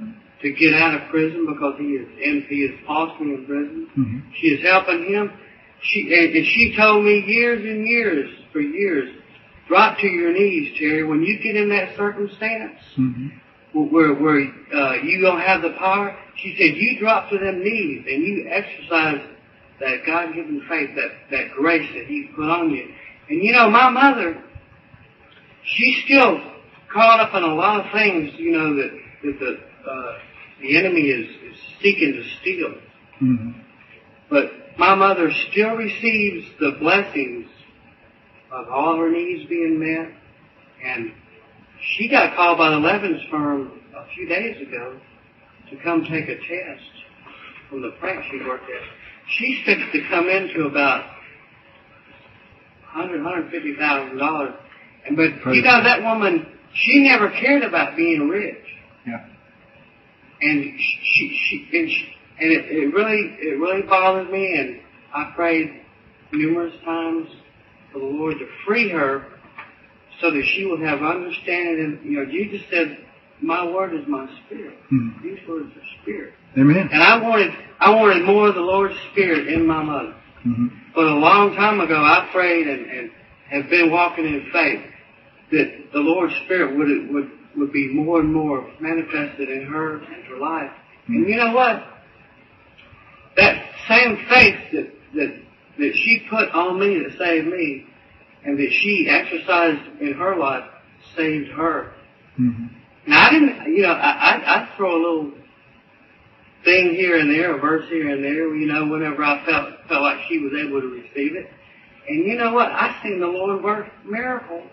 [SPEAKER 5] to get out of prison because he is and he is falsely in prison.
[SPEAKER 1] Mm-hmm.
[SPEAKER 5] She is helping him. She and, and she told me years and years, for years, drop to your knees, Terry. When you get in that circumstance
[SPEAKER 1] Mm-hmm.
[SPEAKER 5] where where uh, you don't have the power, she said you drop to them knees and you exercise that God-given faith, that that grace that He put on you. And you know, my mother, she's still caught up in a lot of things, you know, that that the uh, the enemy is, is seeking to steal.
[SPEAKER 1] Mm-hmm.
[SPEAKER 5] But my mother still receives the blessings of all her needs being met. And she got called by the Levins firm a few days ago to come take a test from the plant she worked at. She's fixed to come into about one hundred thousand dollars, one hundred fifty thousand dollars. And but
[SPEAKER 1] Praise
[SPEAKER 5] you know, that woman, she never cared about being rich.
[SPEAKER 1] Yeah.
[SPEAKER 5] And she, she, and, she, and it, it really, it really bothered me. And I prayed numerous times for the Lord to free her, so that she will have understanding. And you know, Jesus said, "My word is my spirit."
[SPEAKER 1] Mm-hmm.
[SPEAKER 5] These words are spirit.
[SPEAKER 1] Amen.
[SPEAKER 5] And I wanted, I wanted more of the Lord's Spirit in my mother.
[SPEAKER 1] Mm-hmm.
[SPEAKER 5] But a long time ago, I prayed and, and have been walking in faith that the Lord's Spirit would would would be more and more manifested in her and her life. Mm-hmm. And you know what? That same faith that that that she put on me to save me, and that she exercised in her life, saved her.
[SPEAKER 1] Mm-hmm.
[SPEAKER 5] Now I didn't, you know, I I, I throw a little thing here and there, a verse here and there, you know, whenever I felt felt like she was able to receive it. And you know what? I seen the Lord work miracles.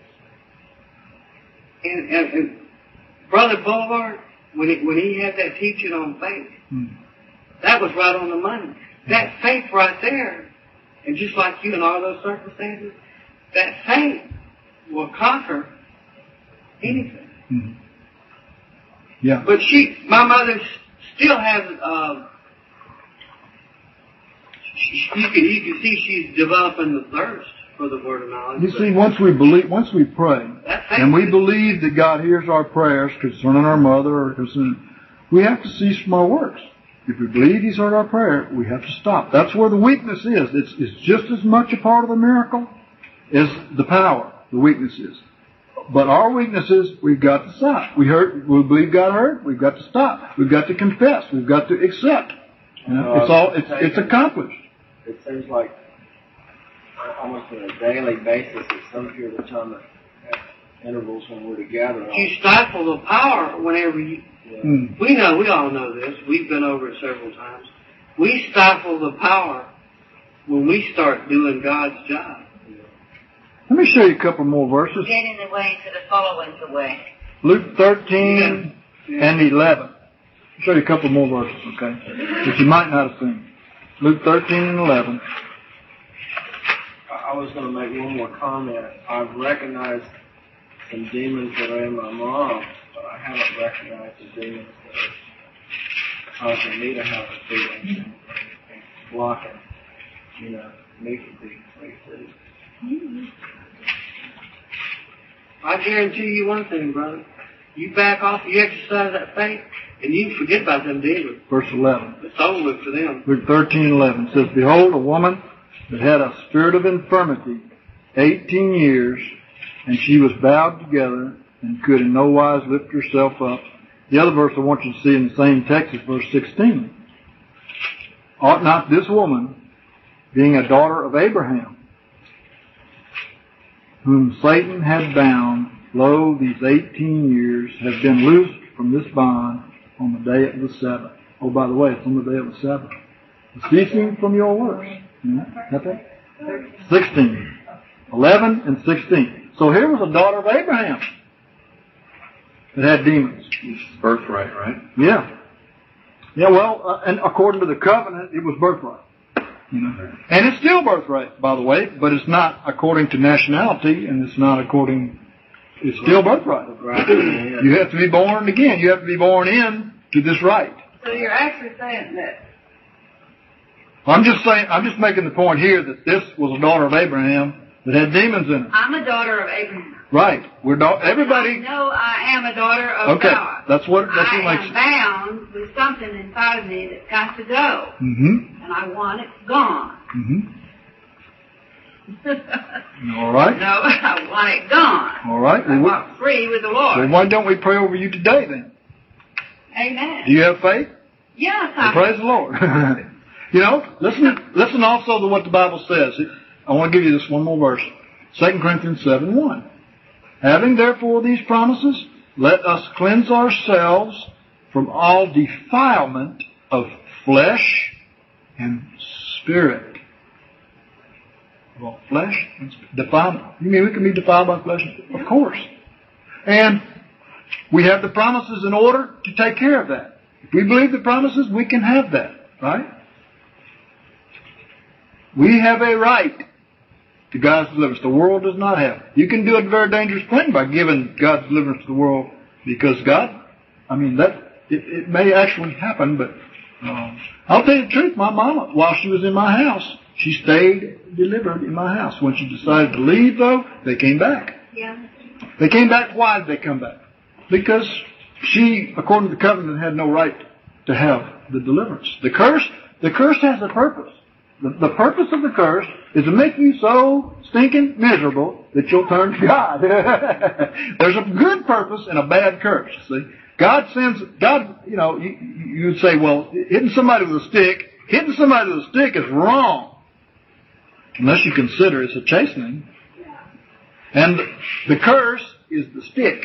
[SPEAKER 5] And, and, and Brother Boulevard, when he, when he had that teaching on faith,
[SPEAKER 1] mm-hmm.
[SPEAKER 5] that was right on the money. That faith right there, and just like you in all those circumstances, that faith will conquer anything.
[SPEAKER 1] Mm-hmm. Yeah.
[SPEAKER 5] But she, my mother, still has. Uh, she, you can you can see she's developing the thirst for the word of knowledge.
[SPEAKER 1] You see, once we believe, once we pray, and we believe that God hears our prayers concerning our mother or concerning, we have to cease from our works. If we believe He's heard our prayer, we have to stop. That's where the weakness is. It's, it's just as much a part of the miracle as the power. The weakness is. But our weakness is we've got to stop. We heard, we believe God heard. We've got to stop. We've got to confess. We've got to accept. You know, it's all. It's, it's accomplished.
[SPEAKER 6] It seems like almost on a daily basis, at some period of time, at intervals when we're together.
[SPEAKER 5] You stifle the power whenever you.
[SPEAKER 6] Yeah.
[SPEAKER 1] Mm.
[SPEAKER 5] We know. We all know this. We've been over it several times. We stifle the power when we start doing God's job.
[SPEAKER 1] Let me show you a couple more verses.
[SPEAKER 7] Get in the way instead of following the way.
[SPEAKER 1] Luke thirteen
[SPEAKER 5] Yeah.
[SPEAKER 1] and eleven. I'll show you a couple more verses, okay? That you might not have seen. Luke thirteen and eleven.
[SPEAKER 6] I was going to make one more comment. I've recognized some demons that are in my mom, but I haven't recognized the demons that are causing me to have the feelings and, and blocking, you know, me from being free.
[SPEAKER 5] I guarantee you one thing, brother. You back off, you exercise that faith, and you forget about them demons.
[SPEAKER 1] Verse eleven.
[SPEAKER 5] It's over with for them.
[SPEAKER 1] Luke thirteen eleven says, "Behold, a woman that had a spirit of infirmity eighteen years, and she was bowed together and could in no wise lift herself up." The other verse I want you to see in the same text is verse sixteen. "Ought not this woman, being a daughter of Abraham, whom Satan had bound, lo, these eighteen years, have been loosed from this bond on the day of the Sabbath." Oh, by the way, it's on the day of the Sabbath. "Ceasing from your works." Yeah, got that? sixteen. eleven and sixteen. So here was a daughter of Abraham that had demons.
[SPEAKER 3] It's birthright, right?
[SPEAKER 1] Yeah. Yeah, well, uh, and according to the covenant, it was birthright. You know. And it's still birthright, by the way, but it's not according to nationality, and it's not according, it's still birthright. You have to be born again. You have to be born in to this right.
[SPEAKER 4] So you're actually saying that.
[SPEAKER 1] I'm just saying, I'm just making the point here that this was a daughter of Abraham that had demons in her.
[SPEAKER 7] I'm a daughter of Abraham.
[SPEAKER 1] Right. We're do- everybody.
[SPEAKER 4] No, I am a daughter of
[SPEAKER 1] okay.
[SPEAKER 4] God.
[SPEAKER 1] That's what. That's
[SPEAKER 4] I
[SPEAKER 1] what makes.
[SPEAKER 4] am bound with something inside of me that's got to go,
[SPEAKER 1] Mm-hmm.
[SPEAKER 4] and I want it gone.
[SPEAKER 1] Mm-hmm. All right.
[SPEAKER 4] No, I want it gone.
[SPEAKER 1] All right.
[SPEAKER 4] I
[SPEAKER 1] Well,
[SPEAKER 4] want free with the Lord.
[SPEAKER 1] well, why don't we pray over you today then?
[SPEAKER 4] Amen.
[SPEAKER 1] Do you have faith?
[SPEAKER 4] Yes,
[SPEAKER 1] Well,
[SPEAKER 4] I
[SPEAKER 1] praise the Lord. You know, listen. Listen also to what the Bible says. I want to give you this one more verse. Second Corinthians seven one. Having therefore these promises, let us cleanse ourselves from all defilement of flesh and spirit. Well, flesh and spirit. Defilement. You mean we can be defiled by flesh and spirit? Of course. And we have the promises in order to take care of that. If we believe the promises, we can have that. Right? We have a right to God's deliverance. The world does not have. You can do a very dangerous thing by giving God's deliverance to the world, because God, I mean, that it, it may actually happen, but um, I'll tell you the truth. My mama, while she was in my house, she stayed delivered in my house. When she decided to leave, though, they came back.
[SPEAKER 4] Yeah.
[SPEAKER 1] They came back. Why did they come back? Because she, according to the covenant, had no right to have the deliverance. The curse, the curse has a purpose. The, the purpose of the curse is to make you so stinking miserable that you'll turn to God. There's a good purpose and a bad curse. See, God sends God. You know, you, you would say, well, hitting somebody with a stick, hitting somebody with a stick is wrong, unless you consider it's a chastening. And the curse is the stick.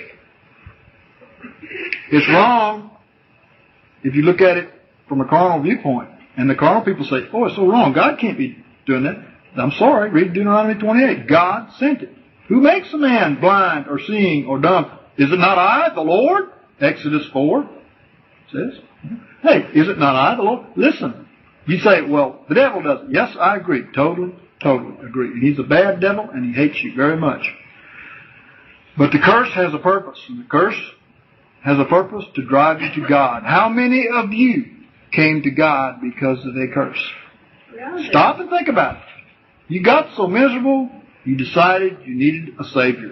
[SPEAKER 1] It's wrong if you look at it from a carnal viewpoint. And the carnal people say, oh, it's so wrong. God can't be doing that. I'm sorry. Read Deuteronomy twenty-eight. God sent it. Who makes a man blind or seeing or dumb? Is it not I, the Lord? Exodus four says. Hey, is it not I, the Lord? Listen. You say, well, the devil does it. Yes, I agree. Totally, totally agree. And he's a bad devil and he hates you very much. But the curse has a purpose. And the curse has a purpose to drive you to God. How many of you came to God because of a curse?
[SPEAKER 4] Really?
[SPEAKER 1] Stop and think about it. You got so miserable, you decided you needed a Savior.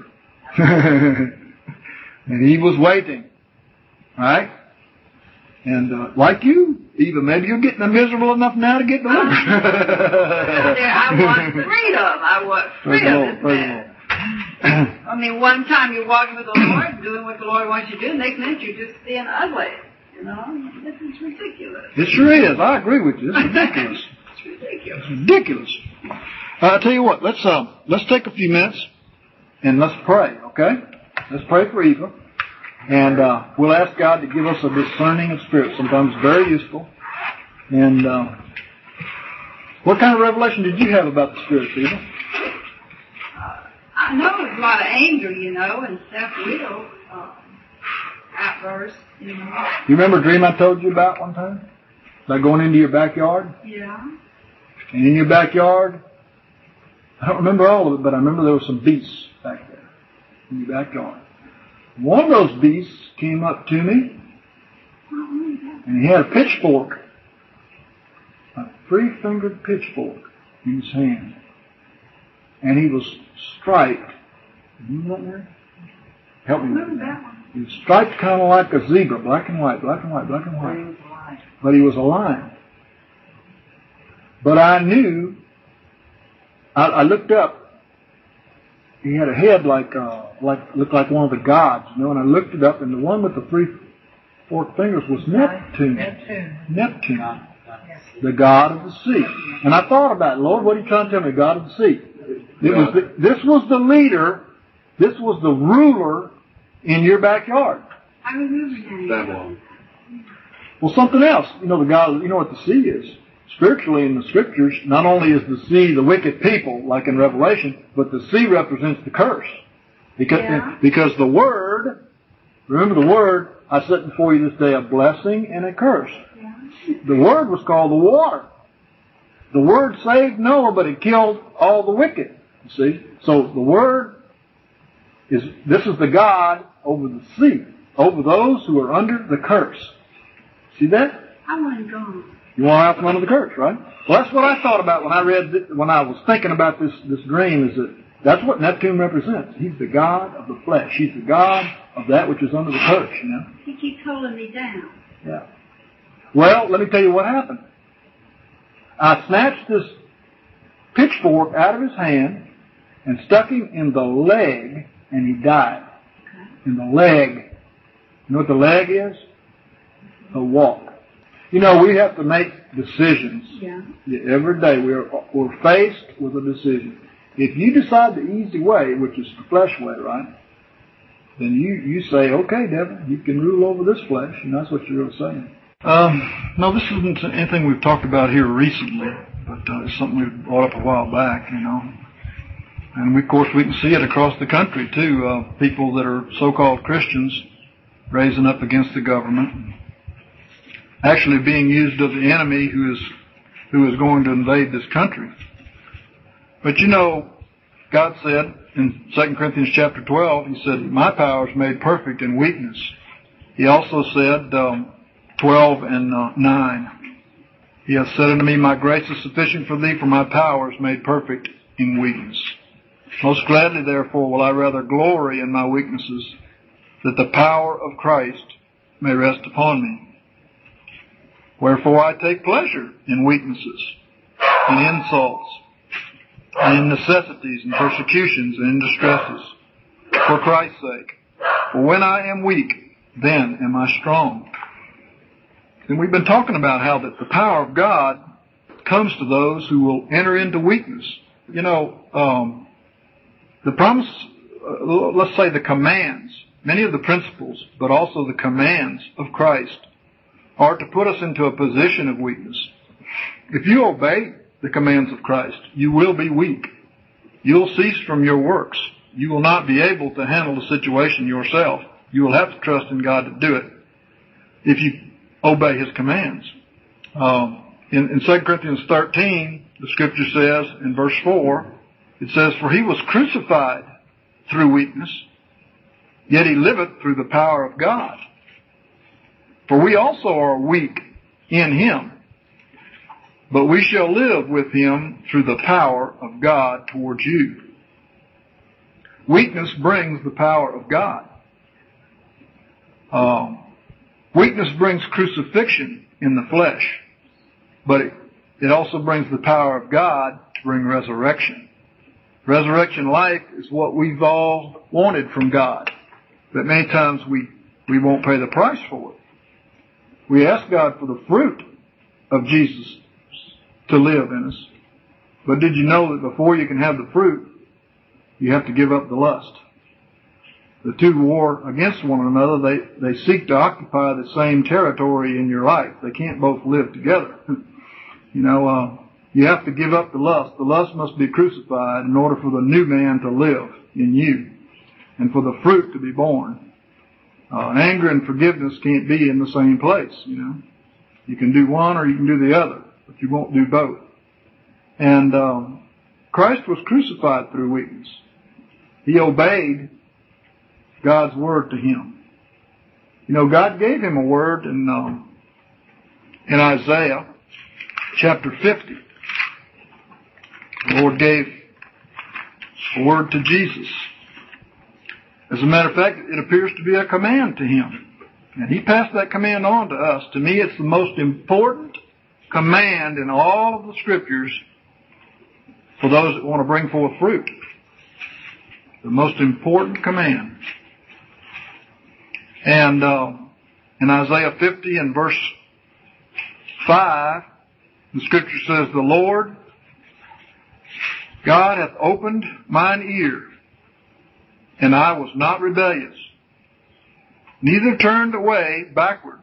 [SPEAKER 1] And He was waiting. Right? And uh, like you, Eva, maybe you're getting miserable enough now to get delivered.
[SPEAKER 4] I want freedom. I want freedom.
[SPEAKER 1] Praise the Lord.
[SPEAKER 4] I mean, one time you're walking with the Lord, doing what the Lord wants you to do, next minute you're just being ugly. You know, this is ridiculous.
[SPEAKER 1] It sure is. I agree with you. It's ridiculous.
[SPEAKER 4] It's ridiculous.
[SPEAKER 1] It's ridiculous. Uh, I'll tell you what. Let's uh, let's take a few minutes and let's pray. Okay? Let's pray for Eva, and uh, we'll ask God to give us a discerning of spirit. Sometimes very useful. And uh, what kind of revelation did you have about the Spirit, Eva?
[SPEAKER 4] Uh, I know there's a lot of anger, you know, and self-will. Uh, outbursts, you know.
[SPEAKER 1] You remember a dream I told you about one time? About going into your backyard?
[SPEAKER 4] Yeah.
[SPEAKER 1] And in your backyard, I don't remember all of it, but I remember there were some beasts back there in your backyard. One of those beasts came up to me, and he had a pitchfork, a three-fingered pitchfork in his hand. And he was striped. You remember that, Mary? Help me with that. He was striped kind of like a zebra, black and white, black and white, black and white. But he was a lion. But I knew, I, I looked up, he had a head like, uh, like, looked like one of the gods, you know, and I looked it up, and the one with the three forked fingers was Neptune.
[SPEAKER 7] Neptune.
[SPEAKER 1] Neptune. The god of the sea. And I thought about it, Lord, what are you trying to tell me, God of the sea? It was the, this was the leader, this was the ruler in your backyard.
[SPEAKER 4] I remember that.
[SPEAKER 3] Babylon.
[SPEAKER 1] Well, something else. You know, the God, you know what the sea is. Spiritually in the scriptures, not only is the sea the wicked people, like in Revelation, but the sea represents the curse. Because,
[SPEAKER 4] Yeah.
[SPEAKER 1] because the word, remember the word, I set before you this day a blessing and a curse.
[SPEAKER 4] Yeah.
[SPEAKER 1] The word was called the water. The word saved Noah, but it killed all the wicked. You see? So the word is, this is the God over the sea, over those who are under the curse. See that?
[SPEAKER 4] I want to go.
[SPEAKER 1] You want out from under the curse, right? Well, that's what I thought about when I read, th- when I was thinking about this, this dream, is that That's what Neptune represents. He's the god of the flesh. He's the god of that which is under the curse, you know.
[SPEAKER 8] He keeps holding me down.
[SPEAKER 1] Yeah. Well, let me tell you what happened. I snatched this pitchfork out of his hand and stuck him in the leg, and he died. Okay. In the leg. You know what the leg is? A walk. You know, we have to make decisions.
[SPEAKER 8] Yeah.
[SPEAKER 1] Every day we're, we're faced with a decision. If you decide the easy way, which is the flesh way, right? Then you, you say, okay, devil, you can rule over this flesh, and that's what you're really saying.
[SPEAKER 2] Um, no, this isn't anything we've talked about here recently, but uh, it's something we brought up a while back, you know. And we, of course, we can see it across the country, too. Uh, people that are so-called Christians raising up against the government, actually being used of the enemy who is who is going to invade this country. But you know, God said in Second Corinthians chapter twelve, He said, my power is made perfect in weakness. He also said, um, twelve and uh, nine, He hath said unto me, my grace is sufficient for thee, for my power is made perfect in weakness. Most gladly, therefore, will I rather glory in my weaknesses, that the power of Christ may rest upon me. Wherefore I take pleasure in weaknesses, in insults, and in necessities, and persecutions, and in distresses, for Christ's sake. For when I am weak, then am I strong. And we've been talking about how that the power of God comes to those who will enter into weakness. You know, um, the promise, uh, let's say the commands, many of the principles, but also the commands of Christ are to put us into a position of weakness. If you obey the commands of Christ, you will be weak. You'll cease from your works. You will not be able to handle the situation yourself. You will have to trust in God to do it if you obey His commands. Um, in, in Second Corinthians thirteen, the Scripture says in verse four, it says, for He was crucified through weakness, yet He liveth through the power of God. For we also are weak in Him, but we shall live with Him through the power of God towards you. Weakness brings the power of God. Um, weakness brings crucifixion in the flesh, but it, it also brings the power of God to bring resurrection. Resurrection life is what we've all wanted from God, but many times we, we won't pay the price for it. We ask God for the fruit of Jesus to live in us. But did you know that before you can have the fruit, you have to give up the lust? The two war against one another. They, they seek to occupy the same territory in your life. They can't both live together. You know, uh, you have to give up the lust. The lust must be crucified in order for the new man to live in you and for the fruit to be born. Uh, anger and forgiveness can't be in the same place, you know. You can do one or you can do the other, but you won't do both. And um, Christ was crucified through weakness. He obeyed God's word to Him. You know, God gave Him a word in, um, in Isaiah chapter fifty. The Lord gave a word to Jesus. As a matter of fact, it appears to be a command to Him. And He passed that command on to us. To me, it's the most important command in all of the Scriptures for those that want to bring forth fruit. The most important command. And uh, in Isaiah fifty and verse five, the Scripture says, the Lord God hath opened mine ear, and I was not rebellious, neither turned away backward.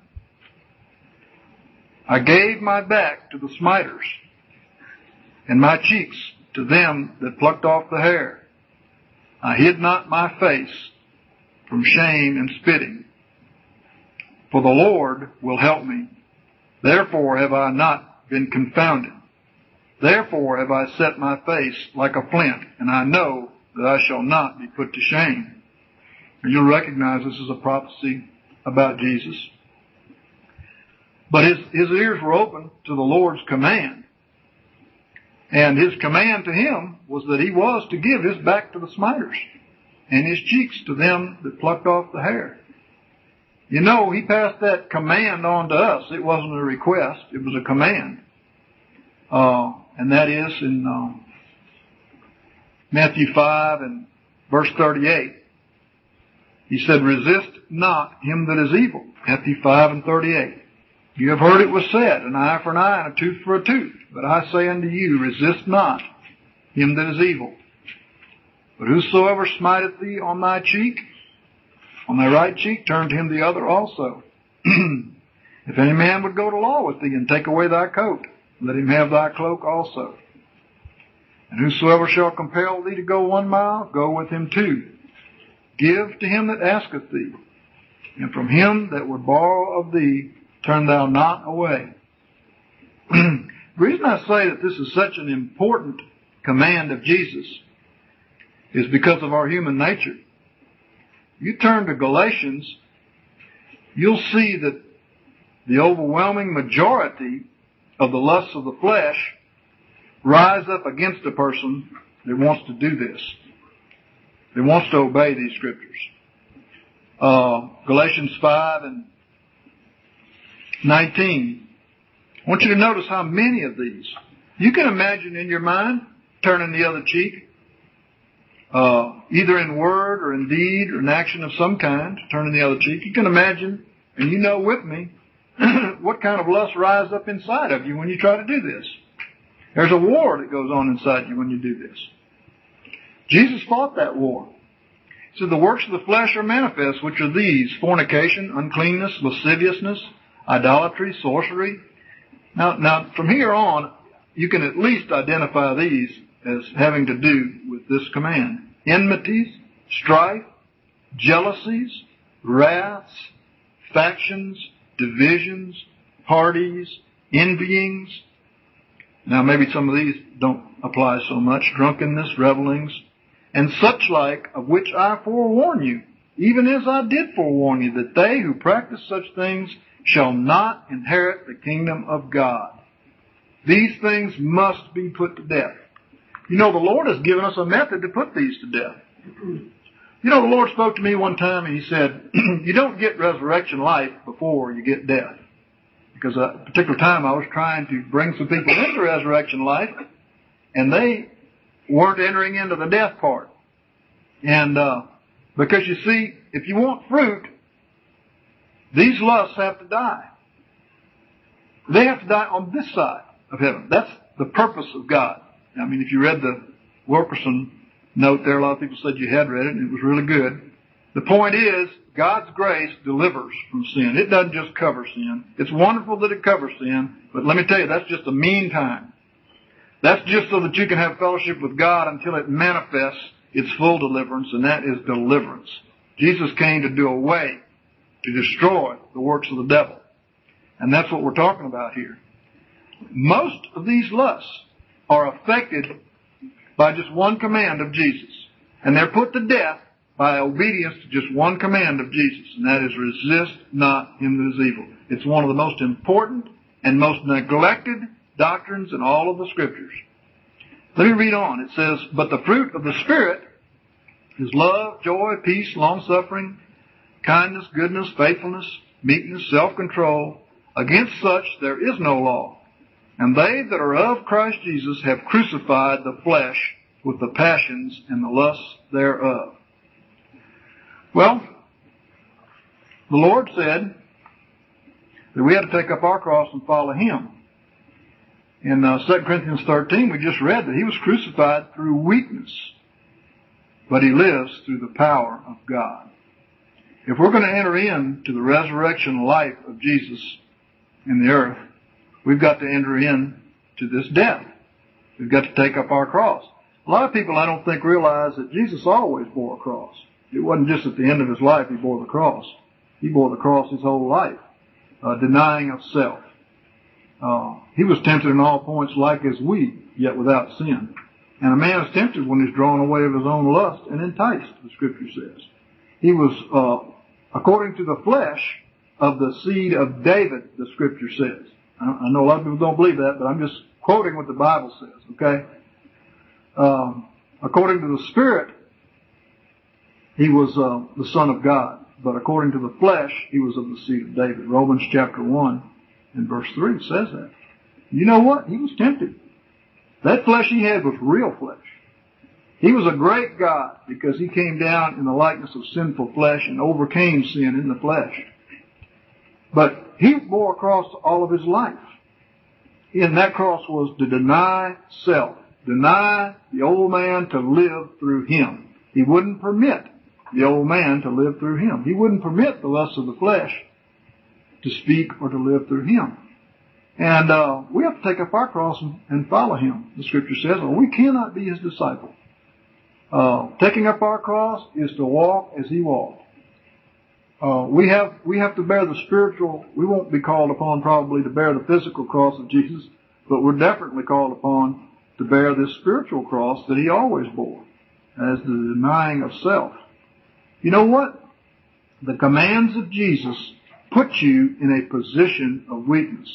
[SPEAKER 2] I gave my back to the smiters, and my cheeks to them that plucked off the hair. I hid not my face from shame and spitting. For the Lord will help me. Therefore have I not been confounded. Therefore have I set my face like a flint, and I know that I shall not be put to shame. And you'll recognize this is a prophecy about Jesus. But his, his ears were open to the Lord's command. And his command to him was that he was to give his back to the smiters and his cheeks to them that plucked off the hair. You know, he passed that command on to us. It wasn't a request. It was a command. Uh, and that is in uh, Matthew five and verse thirty-eight. He said, resist not him that is evil. Matthew five and thirty-eight. You have heard it was said, an eye for an eye and a tooth for a tooth. But I say unto you, resist not him that is evil. But whosoever smiteth thee on thy cheek, on thy right cheek, turn to him the other also. If any man would go to law with thee and take away thy coat, let him have thy cloak also. And whosoever shall compel thee to go one mile, go with him two. Give to him that asketh thee, and from him that would borrow of thee, turn thou not away. The reason I say that this is such an important command of Jesus is because of our human nature. You turn to Galatians, you'll see that the overwhelming majority of the lusts of the flesh rise up against a person that wants to do this, that wants to obey these scriptures. Uh, Galatians five and nineteen. I want you to notice how many of these. You can imagine in your mind turning the other cheek, uh, either in word or in deed or in action of some kind, turning the other cheek. You can imagine, and you know with me, what kind of lust rises up inside of you when you try to do this. There's a war that goes on inside you when you do this. Jesus fought that war. He said, the works of the flesh are manifest, which are these: fornication, uncleanness, lasciviousness, idolatry, sorcery. Now, now, from here on, you can at least identify these as having to do with this command. Enmities, strife, jealousies, wraths, factions, divisions, parties, envyings. Now, maybe some of these don't apply so much. Drunkenness, revelings, and such like, of which I forewarn you, even as I did forewarn you, that they who practice such things shall not inherit the kingdom of God. These things must be put to death. You know, the Lord has given us a method to put these to death. You know, the Lord spoke to me one time and He said, you don't get resurrection life before you get death. Because at a particular time I was trying to bring some people into resurrection life, and they weren't entering into the death part. And uh, because you see, if you want fruit, these lusts have to die. They have to die on this side of heaven. That's the purpose of God. I mean, if you read the Wilkerson note there, a lot of people said you had read it, and it was really good. The point is, God's grace delivers from sin. It doesn't just cover sin. It's wonderful that it covers sin, but let me tell you, that's just a meantime. That's just so that you can have fellowship with God until it manifests its full deliverance, and that is deliverance. Jesus came to do away, to destroy the works of the devil. And that's what we're talking about here. Most of these lusts are affected by just one command of Jesus. And they're put to death by obedience to just one command of Jesus. And that is, resist not him that is evil. It's one of the most important and most neglected doctrines in all of the Scriptures. Let me read on. It says, but the fruit of the Spirit is love, joy, peace, long-suffering, kindness, goodness, faithfulness, meekness, self-control. Against such there is no law. And they that are of Christ Jesus have crucified the flesh with the passions and the lusts thereof. Well, the Lord said that we had to take up our cross and follow Him. In uh, Second Corinthians thirteen, we just read that He was crucified through weakness, but He lives through the power of God. If we're going to enter into the resurrection life of Jesus in the earth, we've got to enter in to this death. We've got to take up our cross. A lot of people, I don't think, realize that Jesus always bore a cross. It wasn't just at the end of His life He bore the cross. He bore the cross His whole life, uh, denying of self. Uh, he was tempted in all points like as we, yet without sin. And a man is tempted when he's drawn away of his own lust and enticed, the Scripture says. He was, uh, according to the flesh, of the seed of David, the Scripture says. I know a lot of people don't believe that, but I'm just
[SPEAKER 1] quoting what the Bible says, okay? Um, according to the Spirit, he was uh, the Son of God. But according to the flesh, he was of the seed of David. Romans chapter one and verse three says that. You know what? He was tempted. That flesh he had was real flesh. He was a great God because he came down in the likeness of sinful flesh and overcame sin in the flesh. But he bore a cross all of his life. And that cross was to deny self. Deny the old man to live through him. He wouldn't permit the old man to live through him. He wouldn't permit the lusts of the flesh to speak or to live through him. And uh, we have to take up our cross and, and follow him. The scripture says, or we cannot be his disciple. Uh, taking up our cross is to walk as he walked. Uh, we have we have to bear the spiritual. We won't be called upon probably to bear the physical cross of Jesus, but we're definitely called upon to bear this spiritual cross that he always bore, as the denying of self. You know what? The commands of Jesus put you in a position of weakness.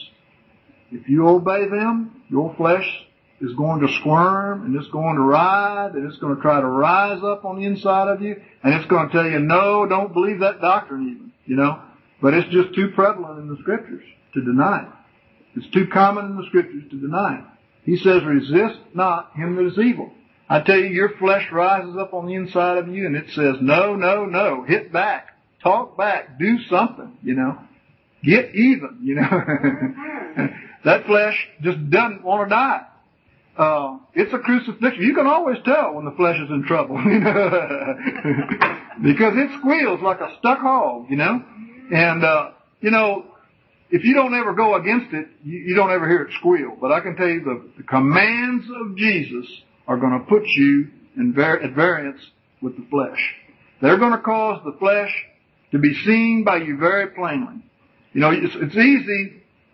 [SPEAKER 1] If you obey them, your flesh is going to squirm, and it's going to writhe, and it's going to try to rise up on the inside of you, and it's going to tell you, no, don't believe that doctrine even, you know. But it's just too prevalent in the Scriptures to deny it. It's too common in the Scriptures to deny it. He says, resist not him that is evil. I tell you, your flesh rises up on the inside of you, and it says, no, no, no, hit back, talk back, do something, you know. Get even, you know. That flesh just doesn't want to die. Uh, it's a crucifixion. You can always tell when the flesh is in trouble, you know, because it squeals like a stuck hog, you know. And, uh, you know, if you don't ever go against it, you, you don't ever hear it squeal. But I can tell you the, the commands of Jesus are going to put you in var- at variance with the flesh. They're going to cause the flesh to be seen by you very plainly. You know, it's, it's easy.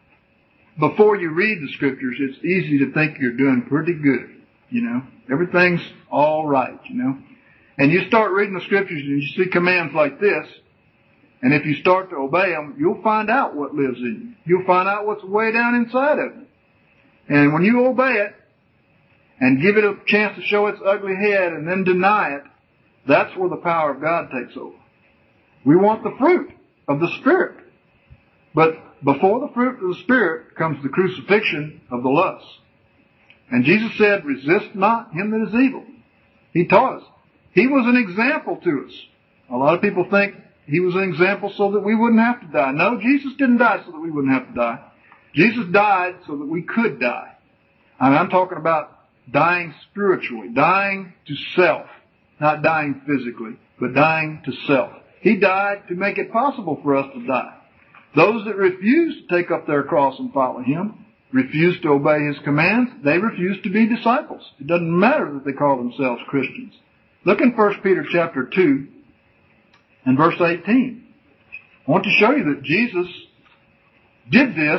[SPEAKER 1] Before you read the Scriptures, it's easy to think you're doing pretty good, you know. Everything's all right, you know. And you start reading the Scriptures and you see commands like this, and if you start to obey them, you'll find out what lives in you. You'll find out what's way down inside of you. And when you obey it and give it a chance to show its ugly head and then deny it, that's where the power of God takes over. We want the fruit of the Spirit. But before the fruit of the Spirit comes the crucifixion of the lust. And Jesus said, resist not him that is evil. He taught us. He was an example to us. A lot of people think he was an example so that we wouldn't have to die. No, Jesus didn't die so that we wouldn't have to die. Jesus died so that we could die. And I'm talking about dying spiritually, dying to self. Not dying physically, but dying to self. He died to make it possible for us to die. Those that refuse to take up their cross and follow him, refuse to obey his commands, they refuse to be disciples. It doesn't matter that they call themselves Christians. Look in First Peter chapter two and verse eighteen. I want to show you that Jesus did this.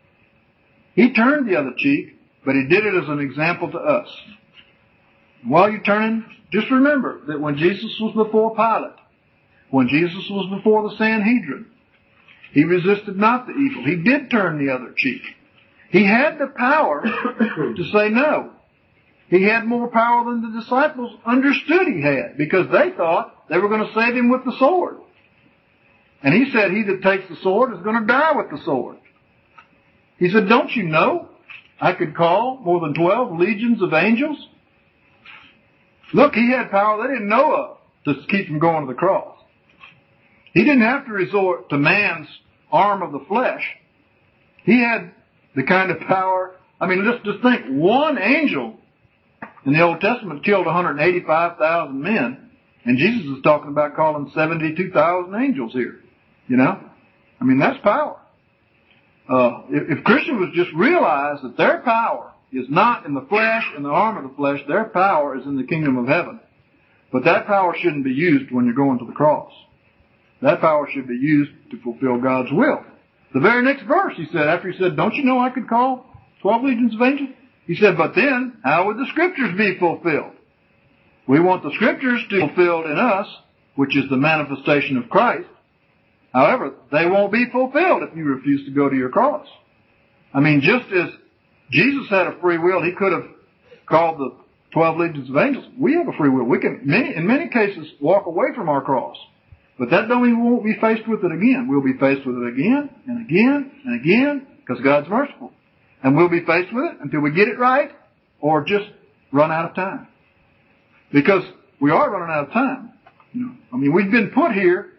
[SPEAKER 1] He turned the other cheek, but he did it as an example to us. While you're turning, just remember that when Jesus was before Pilate, when Jesus was before the Sanhedrin, he resisted not the evil. He did turn the other cheek. He had the power to say no. He had more power than the disciples understood he had, because they thought they were going to save him with the sword. And he said, he that takes the sword is going to die with the sword. He said, don't you know I could call more than twelve legions of angels? Look, he had power they didn't know of to keep from going to the cross. He didn't have to resort to man's arm of the flesh. He had the kind of power. I mean, let's just think, one angel in the Old Testament killed one hundred eighty-five thousand men, and Jesus is talking about calling seventy-two thousand angels here. You know? I mean, that's power. Uh, if, if Christians would just realize that their power is not in the flesh, in the arm of the flesh, their power is in the kingdom of heaven. But that power shouldn't be used when you're going to the cross. That power should be used to fulfill God's will. The very next verse, he said, after he said, don't you know I could call twelve legions of angels? He said, but then, how would the Scriptures be fulfilled? We want the Scriptures to be fulfilled in us, which is the manifestation of Christ. However, they won't be fulfilled if you refuse to go to your cross. I mean, just as
[SPEAKER 2] Jesus had a free will. He could have called the twelve legions of angels. We have a free will. We can, many, in many cases, walk away from our cross. But that don't mean we won't be faced with it again. We'll be faced with it again and again and again because God's merciful. And we'll be faced with it until we get it right or just run out of time. Because we are running out of time. You know, I mean, we've been put here